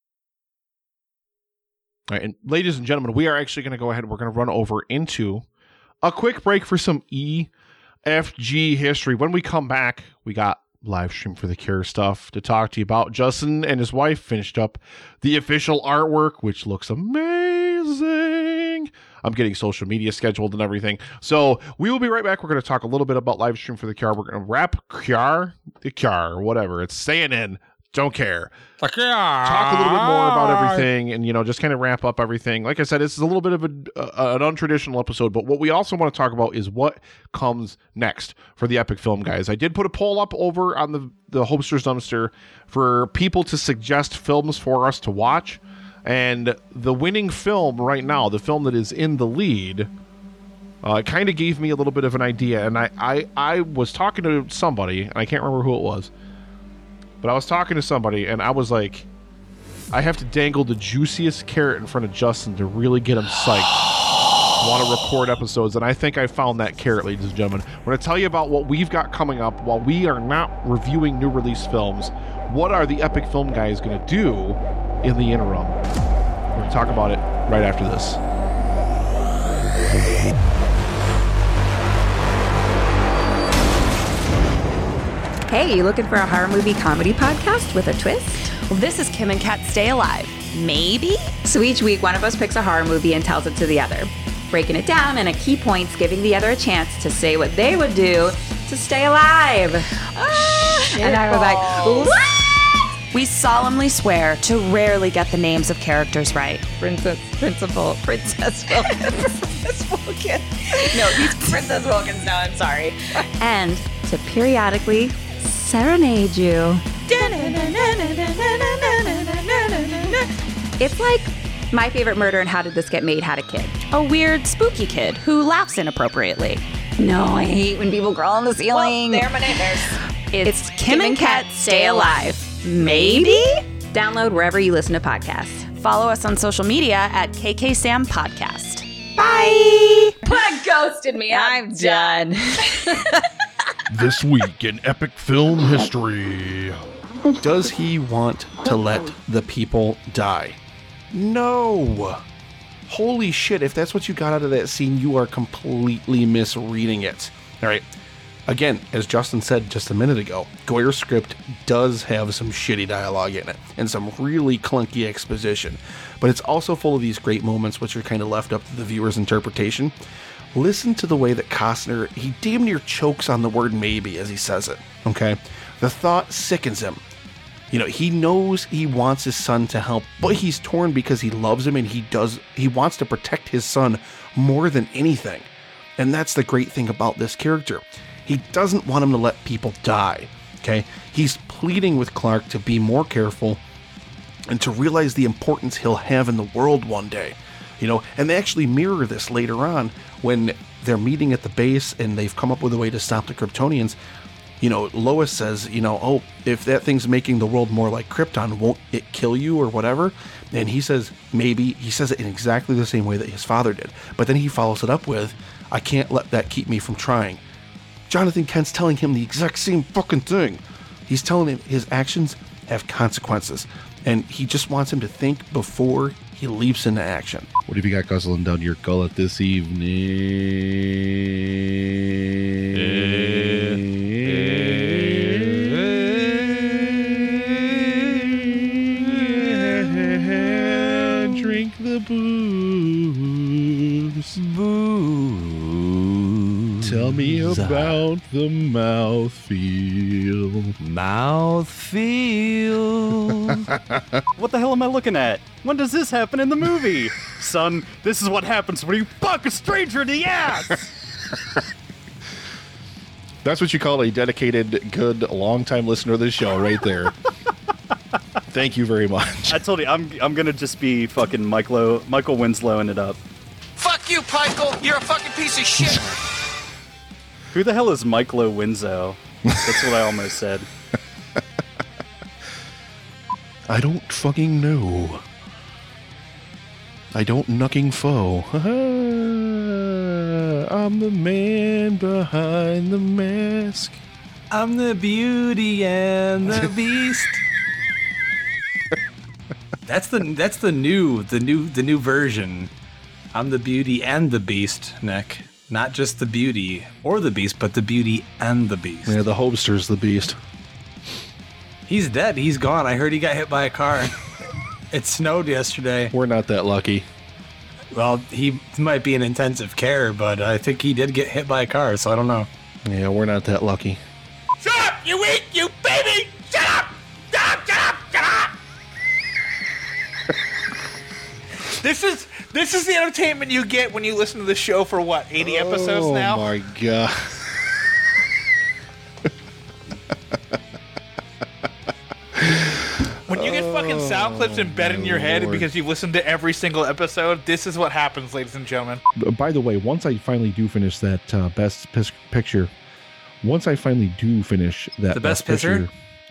All right, and ladies and gentlemen, we are actually going to go ahead and we're going to run over into a quick break for some EFG history. When we come back, we got live stream for the Cure stuff to talk to you about. Justin and his wife finished up the official artwork, which looks amazing. I'm getting social media scheduled and everything. So we will be right back. We're going to talk a little bit about live stream for the Cure. We're going to wrap the Cure, whatever. It's staying in. Don't care. Talk a little bit more about everything and, just kind of wrap up everything. Like I said, this is a little bit of an untraditional episode, but what we also want to talk about is what comes next for the Epic Film Guys. I did put a poll up over on the Hopesters Dumpster for people to suggest films for us to watch. And the winning film right now, the film that is in the lead, kind of gave me a little bit of an idea. And I was talking to somebody, and I can't remember who it was, but I was talking to somebody, and I was like, I have to dangle the juiciest carrot in front of Justin to really get him psyched. Want to record episodes, and I think I found that carrot, ladies and gentlemen. We're going to tell you about what we've got coming up while we are not reviewing new release films. What are the Epic Film Guys going to do in the interim? We're going to talk about it right after this. Hey, you looking for a horror movie comedy podcast with a twist? Well, this is Kim and Kat Stay Alive. Maybe? So each week, one of us picks a horror movie and tells it to the other, breaking it down and at key points, giving the other a chance to say what they would do to stay alive. And I was like, what? We solemnly swear to rarely get the names of characters right. Princess Wilkins. Princess Wilkins. No, he's Princess Wilkins now, I'm sorry. And to periodically serenade you. It's like My Favorite Murder and How Did This Get Made had a kid. A weird, spooky kid who laughs inappropriately. No, I hate when people crawl on the ceiling. Well, they're my nightmares. It's Kim and Kat Stay Alive. Maybe? Download wherever you listen to podcasts. Follow us on social media at KKSam Podcast. Bye! Ghosted me. I'm done. This week in Epic Film History. Does he want to let the people die? No. Holy shit, if that's what you got out of that scene, you are completely misreading it. All right. Again, as Justin said just a minute ago, Goyer's script does have some shitty dialogue in it and some really clunky exposition, but it's also full of these great moments which are kind of left up to the viewer's interpretation. Listen to the way that Costner, he damn near chokes on the word maybe as he says it, okay? The thought sickens him. He knows he wants his son to help, but he's torn because he loves him and he wants to protect his son more than anything. And that's the great thing about this character. He doesn't want him to let people die, okay? He's pleading with Clark to be more careful and to realize the importance he'll have in the world one day, and they actually mirror this later on when they're meeting at the base and they've come up with a way to stop the Kryptonians. Lois says, oh, if that thing's making the world more like Krypton, won't it kill you or whatever? And he says, maybe. He says it in exactly the same way that his father did. But then he follows it up with, I can't let that keep me from trying. Jonathan Kent's telling him the exact same fucking thing. He's telling him his actions have consequences, and he just wants him to think before he leaps into action. What have you got guzzling down your gullet this evening? Drink the booze. Tell me about the mouthfeel. Mouthfeel. What the hell am I looking at? When does this happen in the movie? Son, this is what happens when you fuck a stranger in the ass. That's what you call a dedicated, good, long-time listener of this show right there. Thank you very much. I told you, I'm gonna just be fucking Michael Winslowing it up. Fuck you, Michael. You're a fucking piece of shit. Who the hell is Michael Winslow? That's what I almost said. I don't fucking know. I don't knucking foe. I'm the man behind the mask. I'm the Beauty and the Beast. That's the new version. I'm the Beauty and the Beast, Nick. Not just the Beauty or the Beast, but the Beauty and the Beast. Yeah, the Hopester's the Beast. He's dead. He's gone. I heard he got hit by a car. It snowed yesterday. We're not that lucky. Well, he might be in intensive care, but I think he did get hit by a car, so I don't know. Yeah, we're not that lucky. Shut up, you weak, you baby! Shut up! Shut up, shut up, shut up! This is the entertainment you get when you listen to the show for what, 80 episodes now? Oh my god. When you get fucking sound clips embedded in your head because you've listened to every single episode, this is what happens, ladies and gentlemen. By the way, once I finally do finish that best picture, once I finally do finish that the best picture,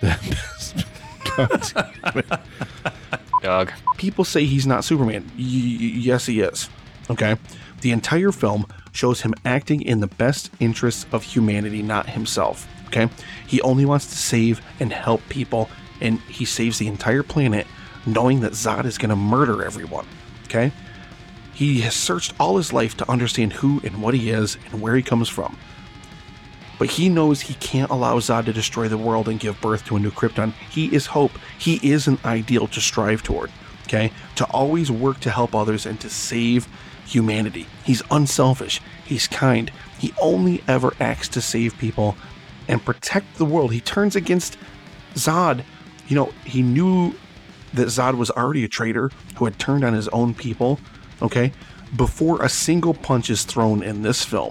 Doug. People say he's not Superman. Yes, he is. Okay. The entire film shows him acting in the best interests of humanity, not himself. Okay. He only wants to save and help people, and he saves the entire planet knowing that Zod is going to murder everyone. Okay. He has searched all his life to understand who and what he is and where he comes from. But he knows he can't allow Zod to destroy the world and give birth to a new Krypton. He is hope. He is an ideal to strive toward, okay? To always work to help others and to save humanity. He's unselfish. He's kind. He only ever acts to save people and protect the world. He turns against Zod. You know, he knew that Zod was already a traitor who had turned on his own people, okay? Before a single punch is thrown in this film,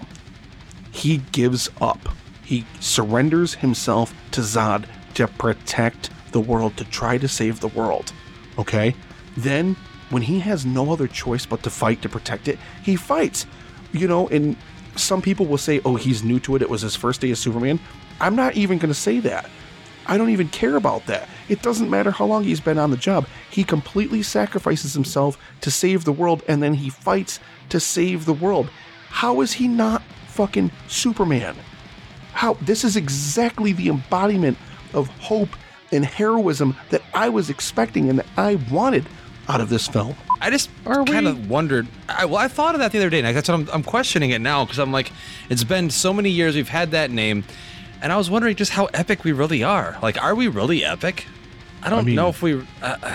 he gives up. He surrenders himself to Zod to protect the world, to try to save the world. Okay? Then, when he has no other choice but to fight to protect it, he fights. You know, and some people will say, oh, he's new to it. It was his first day as Superman. I'm not even going to say that. I don't even care about that. It doesn't matter how long he's been on the job. He completely sacrifices himself to save the world, and then he fights to save the world. How is he not fucking Superman? How? This is exactly the embodiment of hope and heroism that I was expecting and that I wanted out of this film. I just kind of wondered. I thought of that the other day, and that's what I'm questioning it now, because I'm like, it's been so many years we've had that name, and I was wondering just how epic we really are. Like, are we really epic? I don't know if we.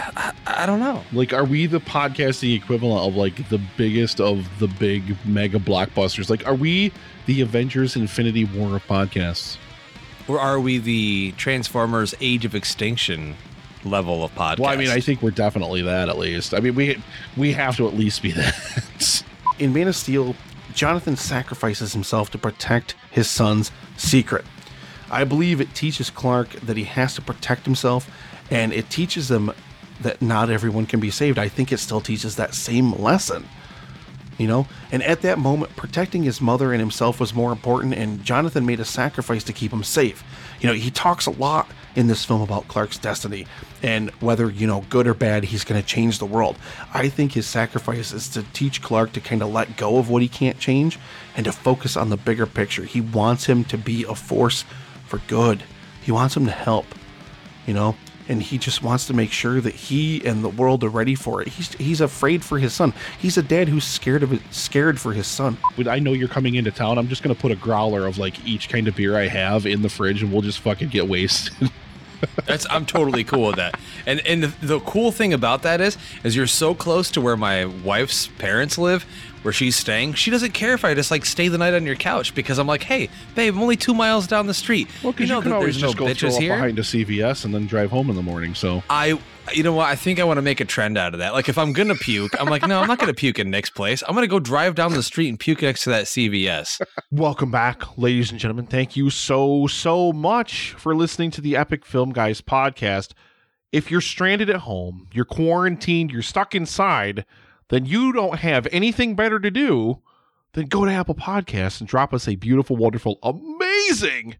I don't know. Like, are we the podcasting equivalent of like the biggest of the big mega blockbusters? Like, are we the Avengers Infinity War of podcasts? Or are we the Transformers Age of Extinction level of podcast? Well, I mean, I think we're definitely that, at least. I mean, we have to at least be that. In Man of Steel, Jonathan sacrifices himself to protect his son's secret. I believe it teaches Clark that he has to protect himself, and it teaches them that not everyone can be saved. I think it still teaches that same lesson, you know? And at that moment, protecting his mother and himself was more important, and Jonathan made a sacrifice to keep him safe. You know, he talks a lot in this film about Clark's destiny, and whether, you know, good or bad, he's going to change the world. I think his sacrifice is to teach Clark to kind of let go of what he can't change and to focus on the bigger picture. He wants him to be a force for good. He wants him to help, you know? And he just wants to make sure that he and the world are ready for it. He's afraid for his son. He's a dad who's scared for his son. I know you're coming into town. I'm just going to put a growler of like each kind of beer I have in the fridge, and we'll just fucking get wasted. I'm totally cool with that. And the cool thing about that is you're so close to where my wife's parents live, where she's staying. She doesn't care if I just like stay the night on your couch, because I'm like, hey, babe, I'm only 2 miles down the street. Well, because you can always just go throw up behind a CVS and then drive home in the morning. So you know what? I think I want to make a trend out of that. Like, if I'm gonna puke, I'm like, no, I'm not gonna puke in Nick's place. I'm gonna go drive down the street and puke next to that CVS. Welcome back, ladies and gentlemen. Thank you so much for listening to the Epic Film Guys podcast. If you're stranded at home, you're quarantined, you're stuck inside, then you don't have anything better to do than go to Apple Podcasts and drop us a beautiful, wonderful, amazing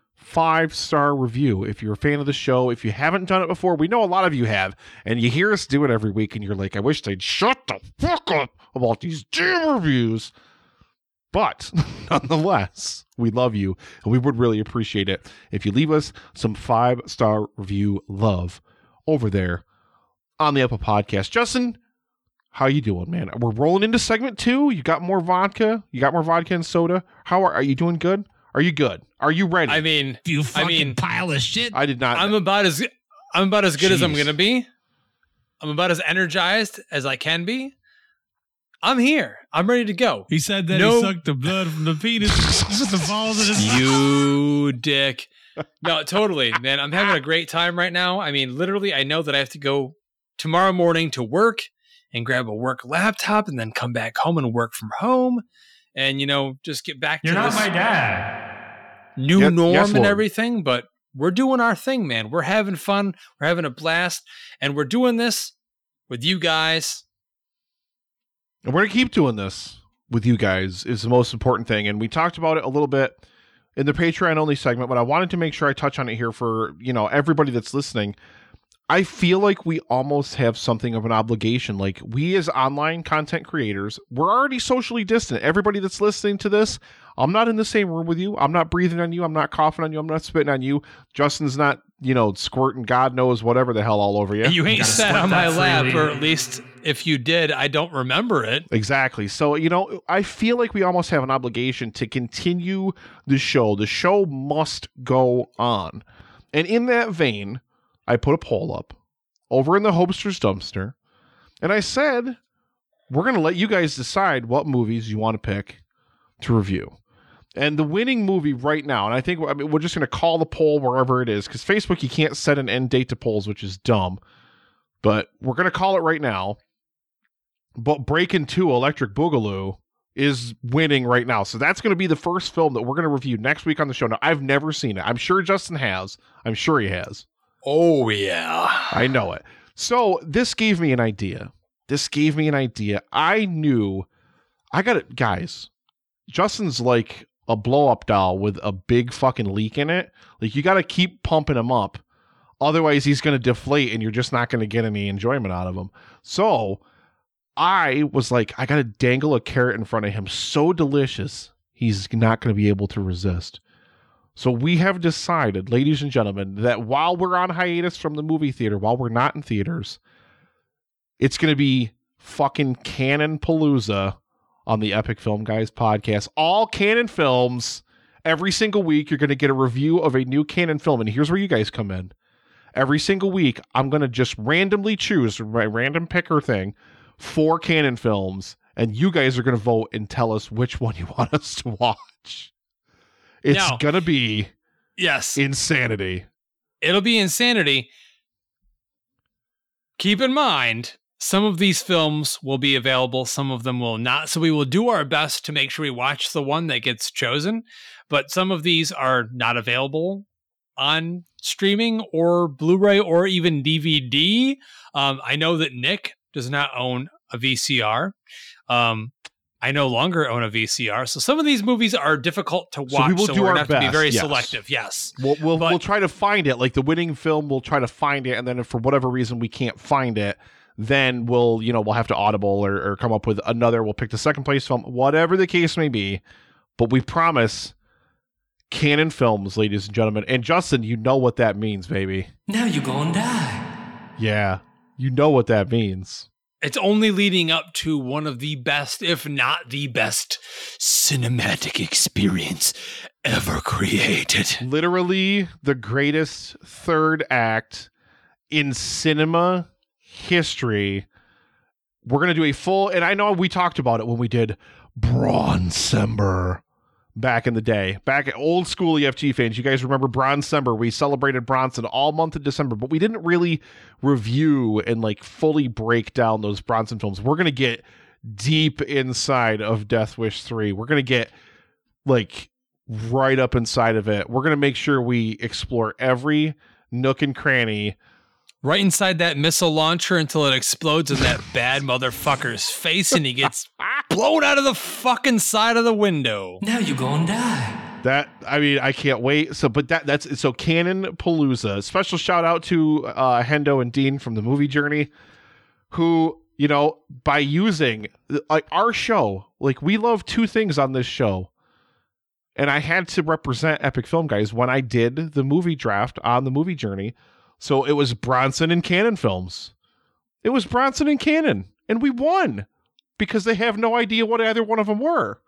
5-star review. If you're a fan of the show, if you haven't done it before, we know a lot of you have, and you hear us do it every week, and you're like, I wish they'd shut the fuck up about these damn reviews. But nonetheless, we love you, and we would really appreciate it if you leave us some 5-star review love over there on the Apple Podcast. Justin, how you doing, man? We're rolling into segment 2. You got more vodka? You got more vodka and soda? How are you doing? Good? Are you good? Are you ready? I mean, you fucking pile of shit. I did not. I'm about as good as I'm gonna be. I'm about as energized as I can be. I'm here. I'm ready to go. He said that he sucked the blood from the penis with the balls in his mouth. You dick. No, totally, man. I'm having a great time right now. I mean, literally, I know that I have to go tomorrow morning to work and grab a work laptop and then come back home and work from home and, just get back to You're not this my dad. new norm and everything. But we're doing our thing, man. We're having fun. We're having a blast. And we're doing this with you guys. And we're going to keep doing this with you guys is the most important thing. And we talked about it a little bit in the Patreon only segment, but I wanted to make sure I touch on it here for, everybody that's listening. I feel like we almost have something of an obligation. Like, we as online content creators, we're already socially distant. Everybody that's listening to this, I'm not in the same room with you. I'm not breathing on you. I'm not coughing on you. I'm not spitting on you. Justin's not, squirting God knows whatever the hell all over you. You ain't sat on my lap, or at least if you did, I don't remember it. Exactly. So, I feel like we almost have an obligation to continue the show. The show must go on. And in that vein, I put a poll up over in the Hopster's Dumpster, and I said, we're going to let you guys decide what movies you want to pick to review. And the winning movie right now, and I think we're just going to call the poll wherever it is, because Facebook, you can't set an end date to polls, which is dumb. But we're going to call it right now. But Breakin' 2 Electric Boogaloo is winning right now. So that's going to be the first film that we're going to review next week on the show. Now, I've never seen it. I'm sure Justin has. I'm sure he has. Oh, yeah. I know it. So this gave me an idea. I knew I got it. Guys, Justin's like a blow-up doll with a big fucking leak in it. Like, you got to keep pumping him up. Otherwise, he's going to deflate and you're just not going to get any enjoyment out of him. So I was like, I got to dangle a carrot in front of him. So delicious, he's not going to be able to resist. So we have decided, ladies and gentlemen, that while we're on hiatus from the movie theater, while we're not in theaters, it's going to be fucking Canon Palooza on the Epic Film Guys podcast. All Canon films. Every single week, you're going to get a review of a new Canon film. And here's where you guys come in. Every single week, I'm going to just randomly choose my random picker thing 4 Canon films. And you guys are going to vote and tell us which one you want us to watch. It's going to be insanity. It'll be insanity. Keep in mind, some of these films will be available, some of them will not. So we will do our best to make sure we watch the one that gets chosen. But some of these are not available on streaming or Blu-ray or even DVD. I know that Nick does not own a VCR. I no longer own a VCR, so some of these movies are difficult to watch. So we will do our best. To be very selective. Yes, we'll try to find it. Like the winning film, we'll try to find it, and then if for whatever reason we can't find it, then we'll have to audible or come up with another. We'll pick the second place film, whatever the case may be. But we promise Canon films, ladies and gentlemen. And Justin, you know what that means, baby. Now you gonna die. Yeah, you know what that means. It's only leading up to one of the best, if not the best, cinematic experience ever created. Literally the greatest third act in cinema history. We're going to do a full, and I know we talked about it when we did Bronsember back in the day. Back at old school EFG fans, you guys remember Bronsember? We celebrated Bronson all month of December, but we didn't really review and like fully break down those Bronson films. We're going to get deep inside of Death Wish 3. We're going to get like right up inside of it. We're going to make sure we explore every nook and cranny. Right inside that missile launcher until it explodes in that bad motherfucker's face and he gets blown out of the fucking side of the window. Now you gonna die. I can't wait. So Canon Palooza. Special shout out to Hendo and Dean from the Movie Journey, who, you know, by using like our show, like we love two things on this show. And I had to represent Epic Film Guys when I did the movie draft on the Movie Journey. So it was Bronson and Cannon Films. It was Bronson and Cannon. And we won because they have no idea what either one of them were.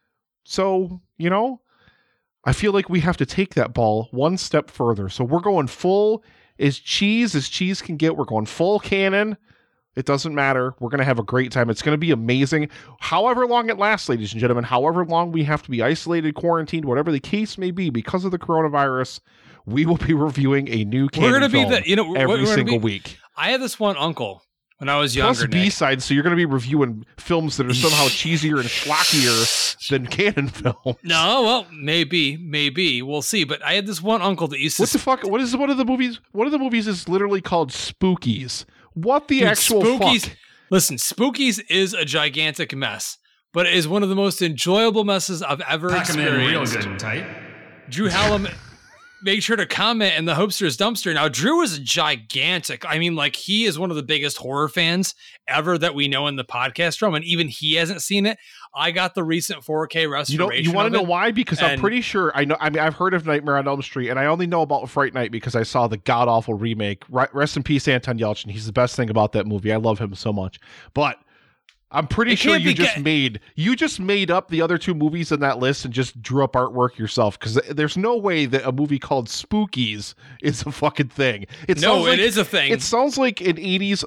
So, you know, I feel like we have to take that ball one step further. So we're going full as cheese can get. We're going full Cannon. It doesn't matter. We're going to have a great time. It's going to be amazing. However long it lasts, ladies and gentlemen, however long we have to be isolated, quarantined, whatever the case may be because of the coronavirus, we will be reviewing a new Cannon film every single week. I had this one uncle when I was younger. Plus B-sides, so you're going to be reviewing films that are somehow cheesier and schlockier than Cannon films. No, well, maybe. We'll see. But I had this one uncle that used to... What the fuck? What is one of the movies? One of the movies is literally called Spookies. What the actual Spookies, fuck? Listen, Spookies is a gigantic mess, but it is one of the most enjoyable messes I've ever experienced. Real good and tight. Drew Hallam made sure to comment in the Hopster's Dumpster. Now, Drew is gigantic. I mean, like, he is one of the biggest horror fans ever that we know in the podcast room, and even he hasn't seen it. I got the recent 4K restoration. You want to know why? Because I'm pretty sure I know. I mean, I've heard of Nightmare on Elm Street, and I only know about Fright Night because I saw the god awful remake. Rest in peace, Anton Yelchin. He's the best thing about that movie. I love him so much. But I'm pretty sure you just made up the other two movies in that list and just drew up artwork yourself. Because there's no way that a movie called Spookies is a fucking thing. It is a thing. It sounds like an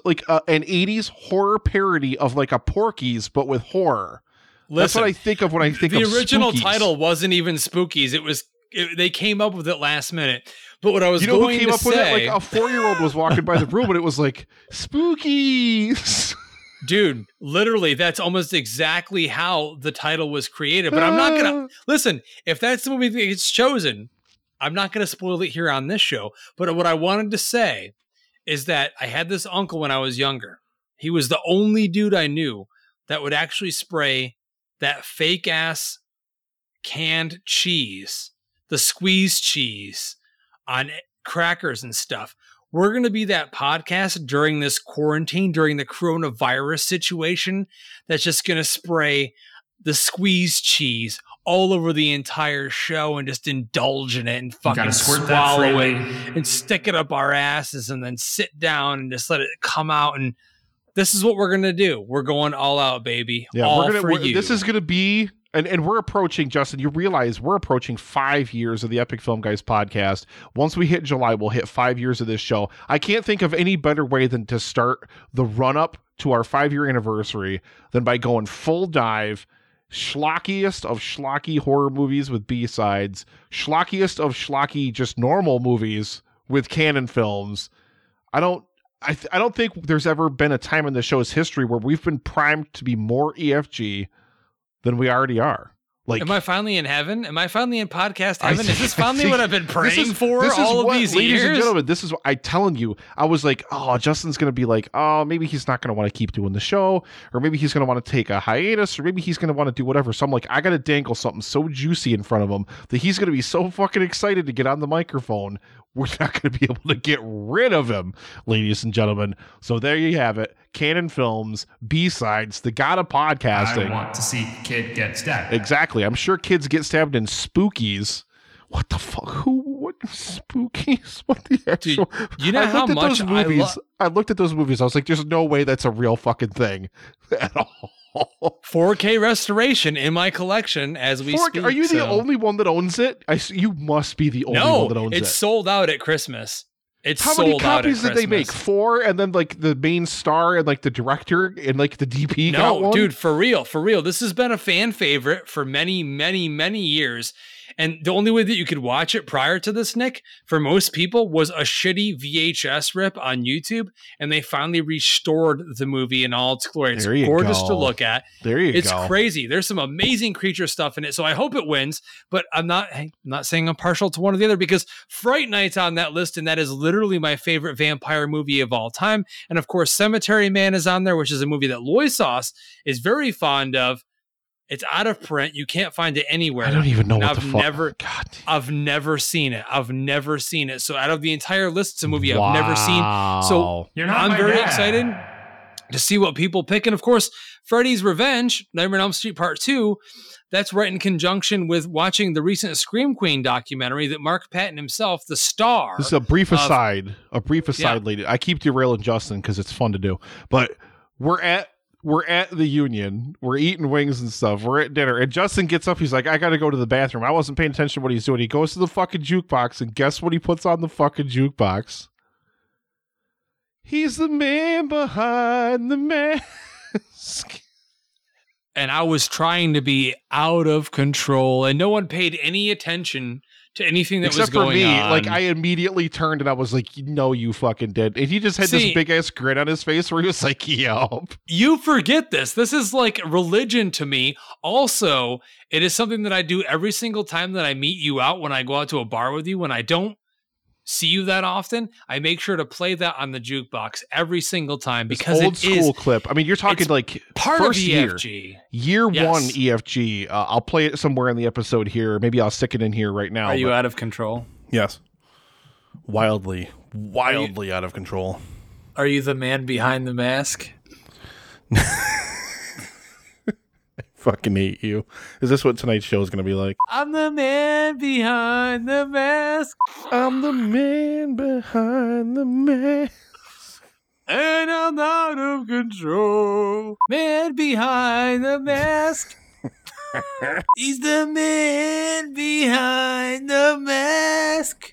80s horror parody of like a Porky's, but with horror. Listen, that's what I think of when I think of the original Spookies. Title wasn't even Spookies. They came up with it last minute. But what I was going to say, who came up with it? Like a 4-year-old was walking by the room and it was like Spookies. Dude, literally, that's almost exactly how the title was created. But I'm not gonna listen. If that's the movie that gets chosen, I'm not gonna spoil it here on this show. But what I wanted to say is that I had this uncle when I was younger. He was the only dude I knew that would actually spray that fake ass canned cheese, the squeezed cheese on crackers and stuff. We're going to be that podcast during this quarantine, during the coronavirus situation, that's just going to spray the squeezed cheese all over the entire show and just indulge in it and fucking swallow it and stick it up our asses and then sit down and just let it come out. And this is what we're going to do. We're going all out, baby. Yeah, this is going to be, and we're approaching, Justin, you realize we're approaching 5 years of the Epic Film Guys podcast. Once we hit July, we'll hit 5 years of this show. I can't think of any better way than to start the run-up to our 5-year anniversary than by going full dive, schlockiest of schlocky horror movies with B-sides, schlockiest of schlocky just normal movies with Cannon films. I don't think there's ever been a time in the show's history where we've been primed to be more EFG than we already are. Like, am I finally in heaven? Am I finally in podcast heaven? Is this finally what I've been praying for all of these years? Ladies and gentlemen, this is what I'm telling you. I was like, oh, Justin's going to be like, oh, maybe he's not going to want to keep doing the show, or maybe he's going to want to take a hiatus, or maybe he's going to want to do whatever. So I'm like, I got to dangle something so juicy in front of him that he's going to be so fucking excited to get on the microphone. We're not going to be able to get rid of him, ladies and gentlemen. So there you have it. Cannon Films, B-sides, the god of podcasting. I want to see kid get stabbed. Exactly. I'm sure kids get stabbed in Spookies. What the fuck? What Spookies? What the actual? Dude, you know how much I looked at those movies. I was like, there's no way that's a real fucking thing at all. 4K restoration in my collection as we speak. Are you the only one that owns it? You must be the only one that owns it. It's sold out at Christmas. How many copies did they make? 4, and then like the main star and like the director and like the DP got one? Dude, for real. This has been a fan favorite for many, many, many years. And the only way that you could watch it prior to this, Nick, for most people, was a shitty VHS rip on YouTube, and they finally restored the movie in all its glory. It's gorgeous to look at. It's crazy. There's some amazing creature stuff in it, so I hope it wins. But I'm not saying I'm partial to one or the other, because Fright Night's on that list, and that is literally my favorite vampire movie of all time. And of course, Cemetery Man is on there, which is a movie that Loisos is very fond of. It's out of print. You can't find it anywhere. I don't even know what the fuck. I've never seen it. So out of the entire list, it's a movie I've never seen. So I'm very excited. to see what people pick. And of course, Freddy's Revenge, Nightmare on Elm Street Part 2, that's right in conjunction with watching the recent Scream Queen documentary that Mark Patton himself, the star. This is a brief aside. Lady. I keep derailing Justin because it's fun to do. But we're at the Union. We're eating wings and stuff. We're at dinner. And Justin gets up. He's like, I got to go to the bathroom. I wasn't paying attention to what he's doing. He goes to the fucking jukebox, and guess what he puts on the fucking jukebox? He's the man behind the mask. And I was trying to be out of control, and no one paid any attention to anything that Except was going for me, on. like I immediately turned and I was like, "No, you fucking did." And he just had this big ass grin on his face where he was like, "Yup." You forget this. This is like religion to me. Also, it is something that I do every single time that I meet you out when I go out to a bar with you. When I don't see you that often, I make sure to play that on the jukebox every single time because old school clip. I mean, you're talking like part first of EFG. Year one EFG. I'll play it somewhere in the episode here. Maybe I'll stick it in here right now. Are you out of control? Yes. Wildly out of control. Are you the man behind the mask? Fucking hate you. Is this what tonight's show is going to be like? I'm the man behind the mask. I'm the man behind the mask. And I'm out of control. Man behind the mask. He's the man behind the mask.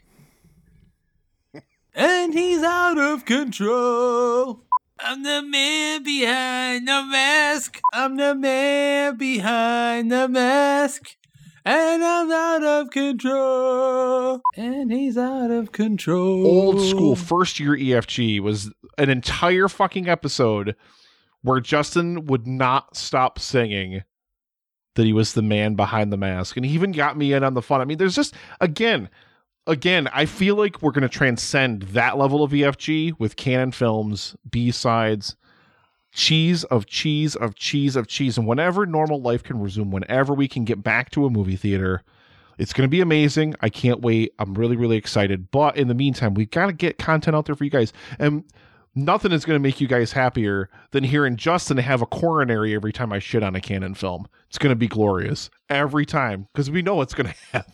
And he's out of control. I'm the man behind the mask. I'm the man behind the mask. And I'm out of control. And he's out of control. Old school first year EFG was an entire fucking episode where Justin would not stop singing that he was the man behind the mask. And he even got me in on the fun. I mean, there's just, again, I feel like we're going to transcend that level of EFG with Canon Films, B-sides, cheese of cheese of cheese of cheese. And whenever normal life can resume, whenever we can get back to a movie theater, it's going to be amazing. I can't wait. I'm really, really excited. But in the meantime, we've got to get content out there for you guys. And nothing is going to make you guys happier than hearing Justin have a coronary every time I shit on a Canon film. It's going to be glorious every time because we know it's going to happen.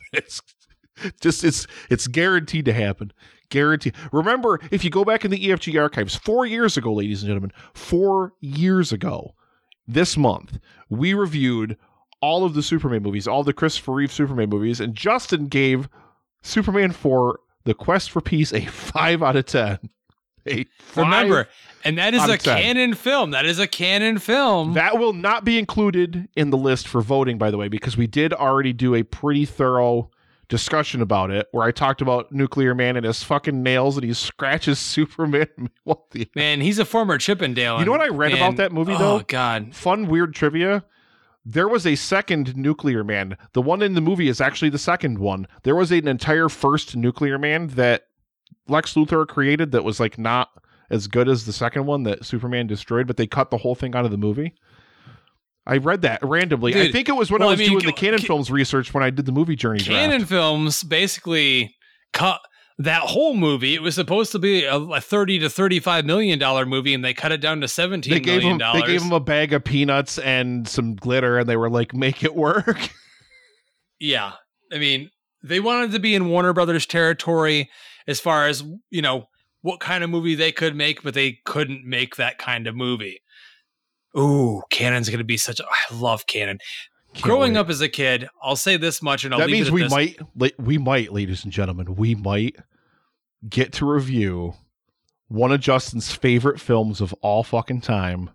It's guaranteed to happen. Guaranteed. Remember, if you go back in the EFG archives 4 years ago, ladies and gentlemen, 4 years ago, this month, we reviewed all of the Superman movies, all the Christopher Reeve Superman movies, and Justin gave Superman 4, The Quest for Peace, a 5 out of 10. Remember, and that is a Canon film. That is a Canon film. That will not be included in the list for voting, by the way, because we did already do a pretty thorough discussion about it where I talked about Nuclear Man and his fucking nails and he scratches Superman. Man, he's a former Chippendale. You know what I read about that movie though? Oh God. Fun weird trivia. There was a second Nuclear Man. The one in the movie is actually the second one. There was an entire first Nuclear Man that Lex Luthor created that was like not as good as the second one that Superman destroyed, but they cut the whole thing out of the movie. I read that randomly. Dude, I think it was when I was doing the Canon Films research when I did the movie Journey Canon draft. Films basically cut that whole movie. It was supposed to be a $30 to $35 million movie, and they cut it down to $17 million. They gave him a bag of peanuts and some glitter, and they were like, make it work. Yeah. I mean, they wanted to be in Warner Brothers territory as far as, you know, what kind of movie they could make, but they couldn't make that kind of movie. Ooh, Canon's going to be such a... I love Canon. Growing up as a kid, I'll say this much, and I'll leave it at this. We might, ladies and gentlemen, we might get to review one of Justin's favorite films of all fucking time,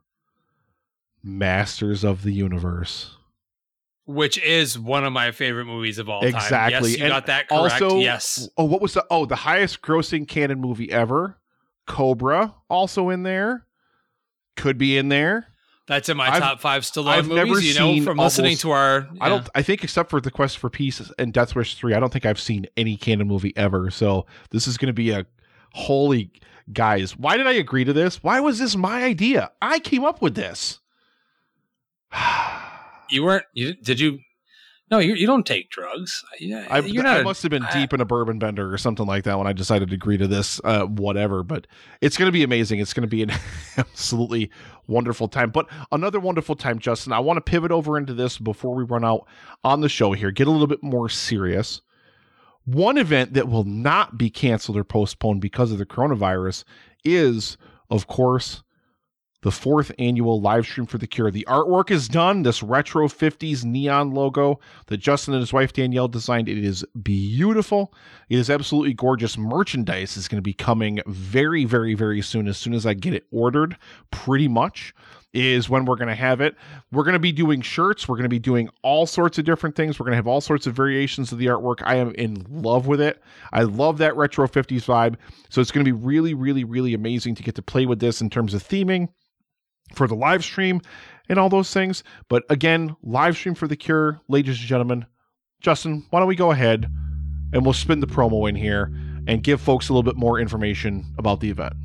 Masters of the Universe. Which is one of my favorite movies of all time. Exactly. Yes, you got that correct. Also, yes. Oh, what was the highest grossing Canon movie ever? Cobra, also in there. Could be in there. That's in my top 5 Stallone movies, never you know, from listening to our... Yeah. I think except for The Quest for Peace and Death Wish 3, I don't think I've seen any Canon movie ever. So this is going to be a holy... Guys, why did I agree to this? Why was this my idea? I came up with this. Did you No, you don't take drugs. I must have been deep in a bourbon bender or something like that when I decided to agree to this, whatever. But it's going to be amazing. It's going to be an absolutely wonderful time. But another wonderful time, Justin. I want to pivot over into this before we run out on the show here. Get a little bit more serious. One event that will not be canceled or postponed because of the coronavirus is, of course, the 4th annual live stream for The Cure. The artwork is done. This retro 50s neon logo that Justin and his wife Danielle designed. It is beautiful. It is absolutely gorgeous. Merchandise is going to be coming very, very, very soon. As soon as I get it ordered, pretty much is when we're going to have it. We're going to be doing shirts. We're going to be doing all sorts of different things. We're going to have all sorts of variations of the artwork. I am in love with it. I love that retro 50s vibe. So it's going to be really, really, really amazing to get to play with this in terms of theming for the live stream and all those things. But again, live stream for The Cure, ladies and gentlemen. Justin, why don't we go ahead and we'll spin the promo in here and give folks a little bit more information about the event.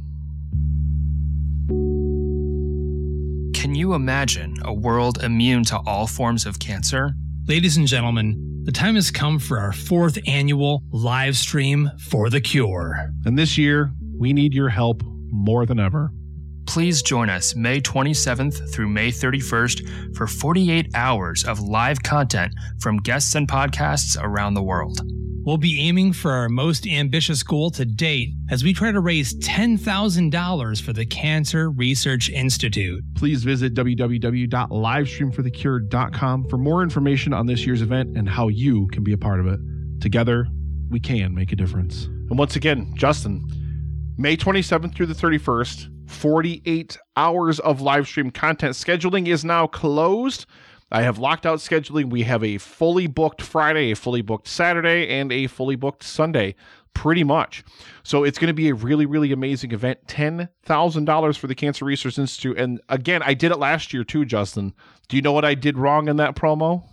Can you imagine a world immune to all forms of cancer? Ladies and gentlemen, the time has come for our 4th annual live stream for The Cure. And this year, we need your help more than ever. Please join us May 27th through May 31st for 48 hours of live content from guests and podcasts around the world. We'll be aiming for our most ambitious goal to date as we try to raise $10,000 for the Cancer Research Institute. Please visit www.livestreamforthecure.com for more information on this year's event and how you can be a part of it. Together, we can make a difference. And once again, Justin, May 27th through the 31st, 48 hours of live stream content. Scheduling is now closed. I have locked out scheduling. We have a fully booked Friday, a fully booked Saturday, and a fully booked Sunday, pretty much. So it's going to be a really, really amazing event. $10,000 for the Cancer Research Institute. And again, I did it last year too, Justin. Do you know what I did wrong in that promo?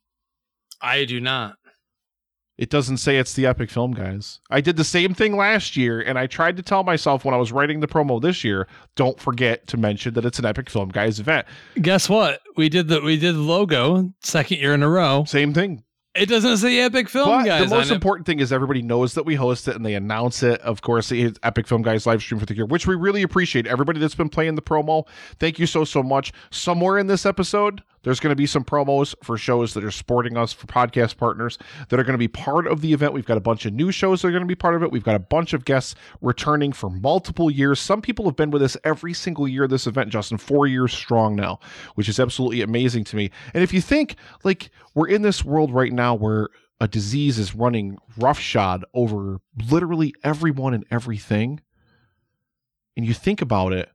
I do not. It doesn't say it's the Epic Film Guys. I did the same thing last year, and I tried to tell myself when I was writing the promo this year, don't forget to mention that it's an Epic Film Guys event. Guess what? We did the logo 2nd year in a row. Same thing. It doesn't say Epic Film Guys. The most important thing is everybody knows that we host it and they announce it. Of course, it's Epic Film Guys live stream for The Cure, which we really appreciate. Everybody that's been playing the promo, thank you so much. Somewhere in this episode, there's going to be some promos for shows that are supporting us, for podcast partners that are going to be part of the event. We've got a bunch of new shows that are going to be part of it. We've got a bunch of guests returning for multiple years. Some people have been with us every single year of this event, Justin, 4 years strong now, which is absolutely amazing to me. And if you think, like, we're in this world right now where a disease is running roughshod over literally everyone and everything, and you think about it,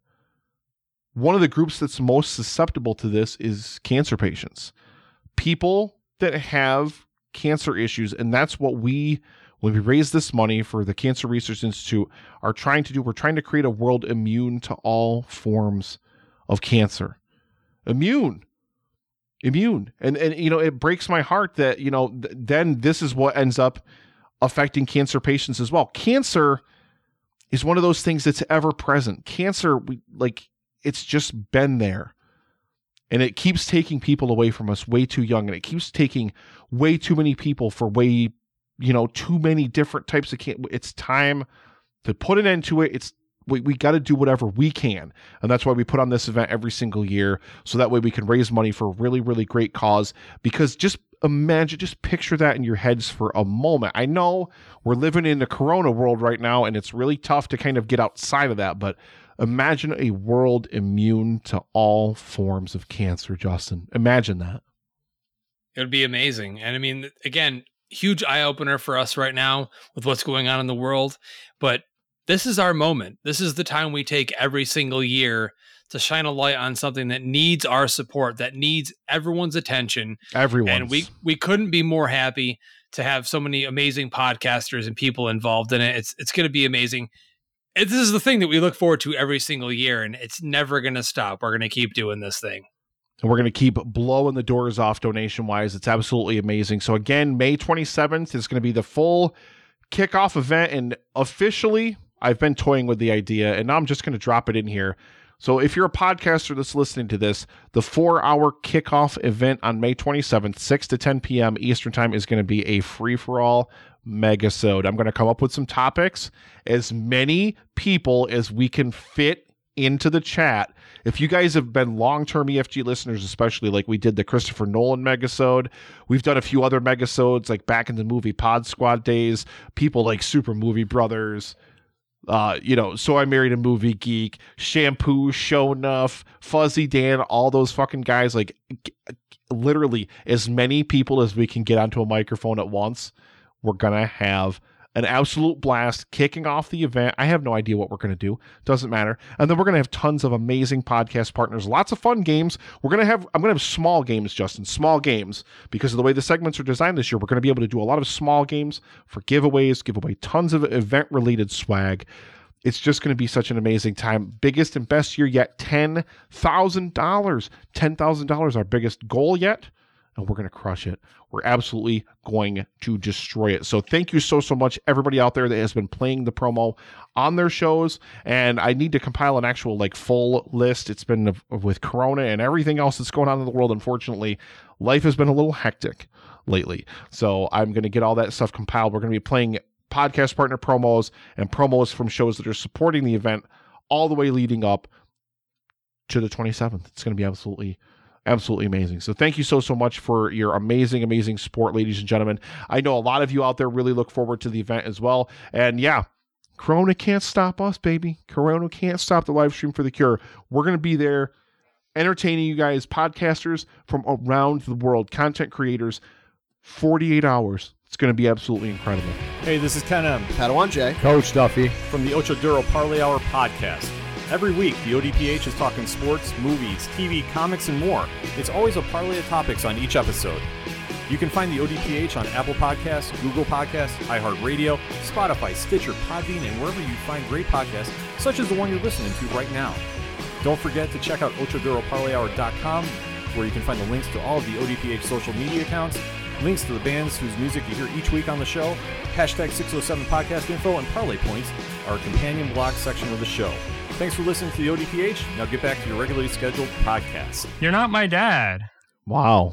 one of the groups that's most susceptible to this is cancer patients. People that have cancer issues, and that's what when we raise this money for the Cancer Research Institute, are trying to do. We're trying to create a world immune to all forms of cancer. Immune. And you know, it breaks my heart that, you know, then this is what ends up affecting cancer patients as well. Cancer is one of those things that's ever present. Cancer, it's just been there, and it keeps taking people away from us way too young, and it keeps taking way too many people for too many different types of cancer. It's time to put an end to it. We got to do whatever we can, and that's why we put on this event every single year, so that way we can raise money for a really, really great cause. Because just picture that in your heads for a moment. I know we're living in the corona world right now, and it's really tough to kind of get outside of that, but imagine a world immune to all forms of cancer, Justin. Imagine that. It would be amazing. And I mean, again, huge eye-opener for us right now with what's going on in the world. But this is our moment. This is the time we take every single year to shine a light on something that needs our support, that needs everyone's attention. And we couldn't be more happy to have so many amazing podcasters and people involved in it. It's going to be amazing. This is the thing that we look forward to every single year, and it's never going to stop. We're going to keep doing this thing. And we're going to keep blowing the doors off donation-wise. It's absolutely amazing. So again, May 27th is going to be the full kickoff event, and officially, I've been toying with the idea, and now I'm just going to drop it in here. So if you're a podcaster that's listening to this, the 4-hour kickoff event on May 27th, 6 to 10 p.m. Eastern Time is going to be a free-for-all megasode. I'm going to come up with some topics, as many people as we can fit into the chat. If you guys have been long-term EFG listeners, especially like we did the Christopher Nolan megasode, we've done a few other megasodes like back in the movie Pod Squad days, people like Super Movie Brothers, So I Married a Movie Geek, Shampoo, Show Enough, Fuzzy Dan, all those fucking guys, like literally as many people as we can get onto a microphone at once. We're going to have an absolute blast kicking off the event. I have no idea what we're going to do. Doesn't matter. And then we're going to have tons of amazing podcast partners, lots of fun games. I'm going to have small games, Justin, small games, because of the way the segments are designed this year. We're going to be able to do a lot of small games for giveaways, give away tons of event-related swag. It's just going to be such an amazing time. Biggest and best year yet, $10,000. $10,000, our biggest goal yet. And we're going to crush it. We're absolutely going to destroy it. So thank you so much, everybody out there that has been playing the promo on their shows. And I need to compile an actual full list. It's been with Corona and everything else that's going on in the world. Unfortunately, life has been a little hectic lately. So I'm going to get all that stuff compiled. We're going to be playing podcast partner promos and promos from shows that are supporting the event all the way leading up to the 27th. It's going to be absolutely amazing. So thank you so much for your amazing support, ladies and gentlemen. I know a lot of you out there really look forward to the event as well. And yeah, Corona can't stop us, baby. Corona can't stop the live stream for the cure. We're going to be there entertaining you guys, podcasters from around the world, content creators, 48 hours. It's going to be absolutely incredible. Hey, this is Ken M. Padawan J. Coach Duffy. From the Ocho Duro Parlay Hour podcast. Every week, the ODPH is talking sports, movies, TV, comics, and more. It's always a parlay of topics on each episode. You can find the ODPH on Apple Podcasts, Google Podcasts, iHeartRadio, Spotify, Stitcher, Podbean, and wherever you find great podcasts, such as the one you're listening to right now. Don't forget to check out OchoDuroParlayHour.com, where you can find the links to all of the ODPH social media accounts, links to the bands whose music you hear each week on the show, hashtag 607 podcast info, and parlay points, our companion blog section of the show. Thanks for listening to the ODPH. Now get back to your regularly scheduled podcast. You're not my dad. Wow.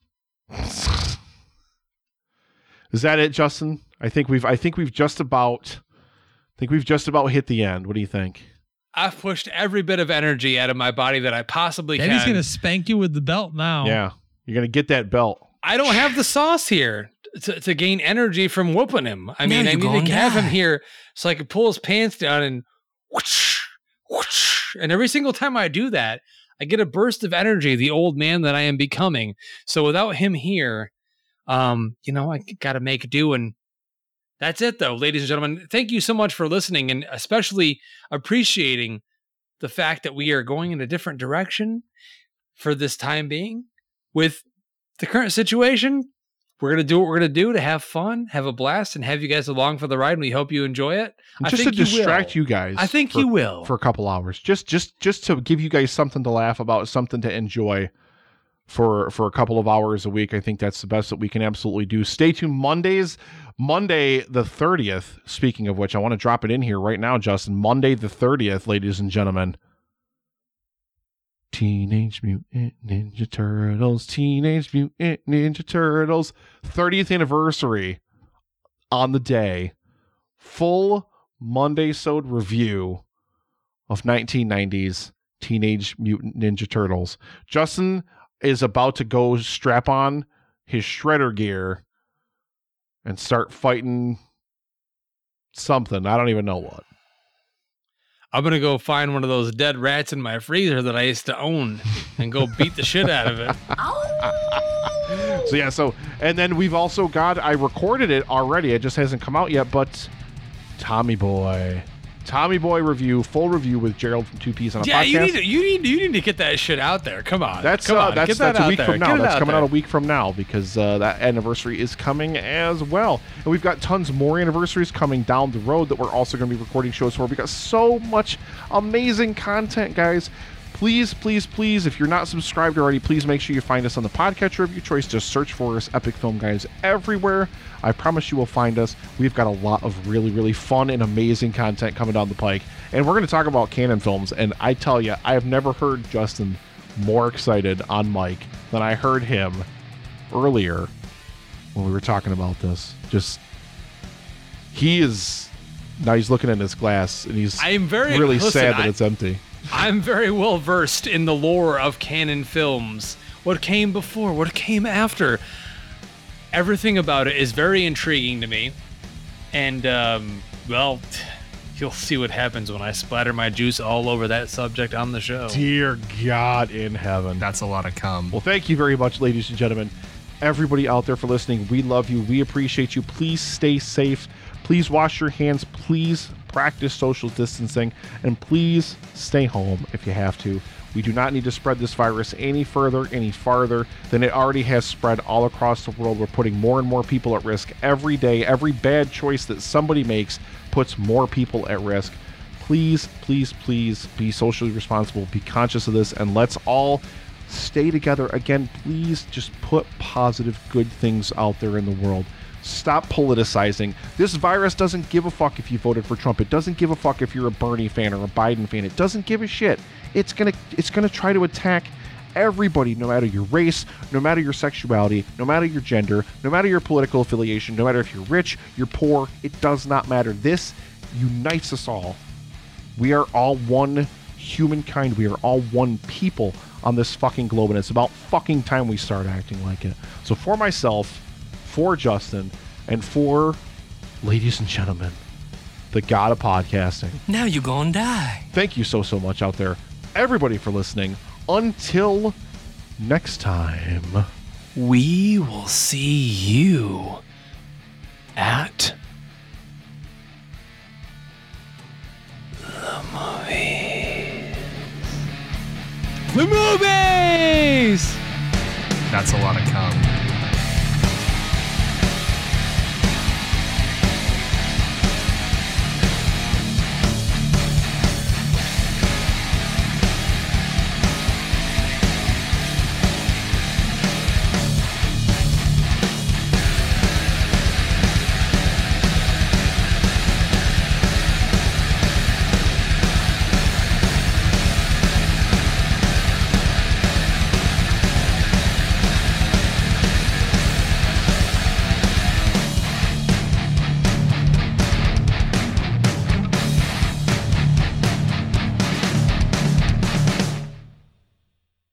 Is that it, Justin? I think we've just about hit the end. What do you think? I've pushed every bit of energy out of my body that I possibly can. Daddy's going to spank you with the belt now. Yeah. You're going to get that belt. I don't have the sauce here to gain energy from whooping him. I mean, I need to have him here so I can pull his pants down and whoosh, whoosh. And every single time I do that, I get a burst of energy, the old man that I am becoming. So without him here, I got to make do. And that's it, though, ladies and gentlemen. Thank you so much for listening, and especially appreciating the fact that we are going in a different direction for this time being with the current situation. We're going to do what we're going to do to have fun, have a blast, and have you guys along for the ride. And we hope you enjoy it. Just to distract you guys. I think you will. For a couple hours. Just to give you guys something to laugh about, something to enjoy for a couple of hours a week. I think that's the best that we can absolutely do. Stay tuned. Monday the 30th, speaking of which, I want to drop it in here right now, Justin. Monday the 30th, ladies and gentlemen. Teenage Mutant Ninja Turtles, 30th anniversary on the day. Full Monday-sode review of 1990s Teenage Mutant Ninja Turtles. Justin is about to go strap on his shredder gear and start fighting something. I don't even know what. I'm going to go find one of those dead rats in my freezer that I used to own and go beat the shit out of it. And then we've also got, I recorded it already. It just hasn't come out yet, but Tommy Boy review, full review with Gerald from 2Ps on a podcast. You need to get that shit out there. Come on. That's a week from now. That's coming out a week from now because that anniversary is coming as well. And we've got tons more anniversaries coming down the road that we're also going to be recording shows for. We've got so much amazing content, guys. Please, please, please, if you're not subscribed already, please make sure you find us on the podcatcher of your choice. Just search for us, Epic Film Guys, everywhere. I promise you will find us. We've got a lot of really, really fun and amazing content coming down the pike. And we're going to talk about Cannon films. And I tell you, I have never heard Justin more excited on mic than I heard him earlier when we were talking about this. Now he's looking at his glass, and he's really sad that it's empty. I'm very well versed in the lore of Cannon films. What came before, what came after. Everything about it is very intriguing to me. And, well, you'll see what happens when I splatter my juice all over that subject on the show. Dear God in heaven. That's a lot of cum. Well, thank you very much, ladies and gentlemen. Everybody out there for listening, we love you. We appreciate you. Please stay safe. Please wash your hands. Please practice social distancing. And please stay home if you have to. We do not need to spread this virus any farther than it already has spread all across the world. We're putting more and more people at risk every day. Every bad choice that somebody makes puts more people at risk. Please, please, please be socially responsible. Be conscious of this. And let's all stay together. Again, please just put positive, good things out there in the world. Stop politicizing. This virus doesn't give a fuck if you voted for Trump. It doesn't give a fuck if you're a Bernie fan or a Biden fan. It doesn't give a shit. It's gonna try to attack everybody, no matter your race, no matter your sexuality, no matter your gender, no matter your political affiliation, no matter if you're rich, you're poor. It does not matter. This unites us all. We are all one humankind. We are all one people on this fucking globe, and it's about fucking time we start acting like it. So for myself, for Justin, and for, ladies and gentlemen, the god of podcasting. Now you gonna die. Thank you so much out there, everybody, for listening. Until next time, we will see you at the movies. That's a lot of cum.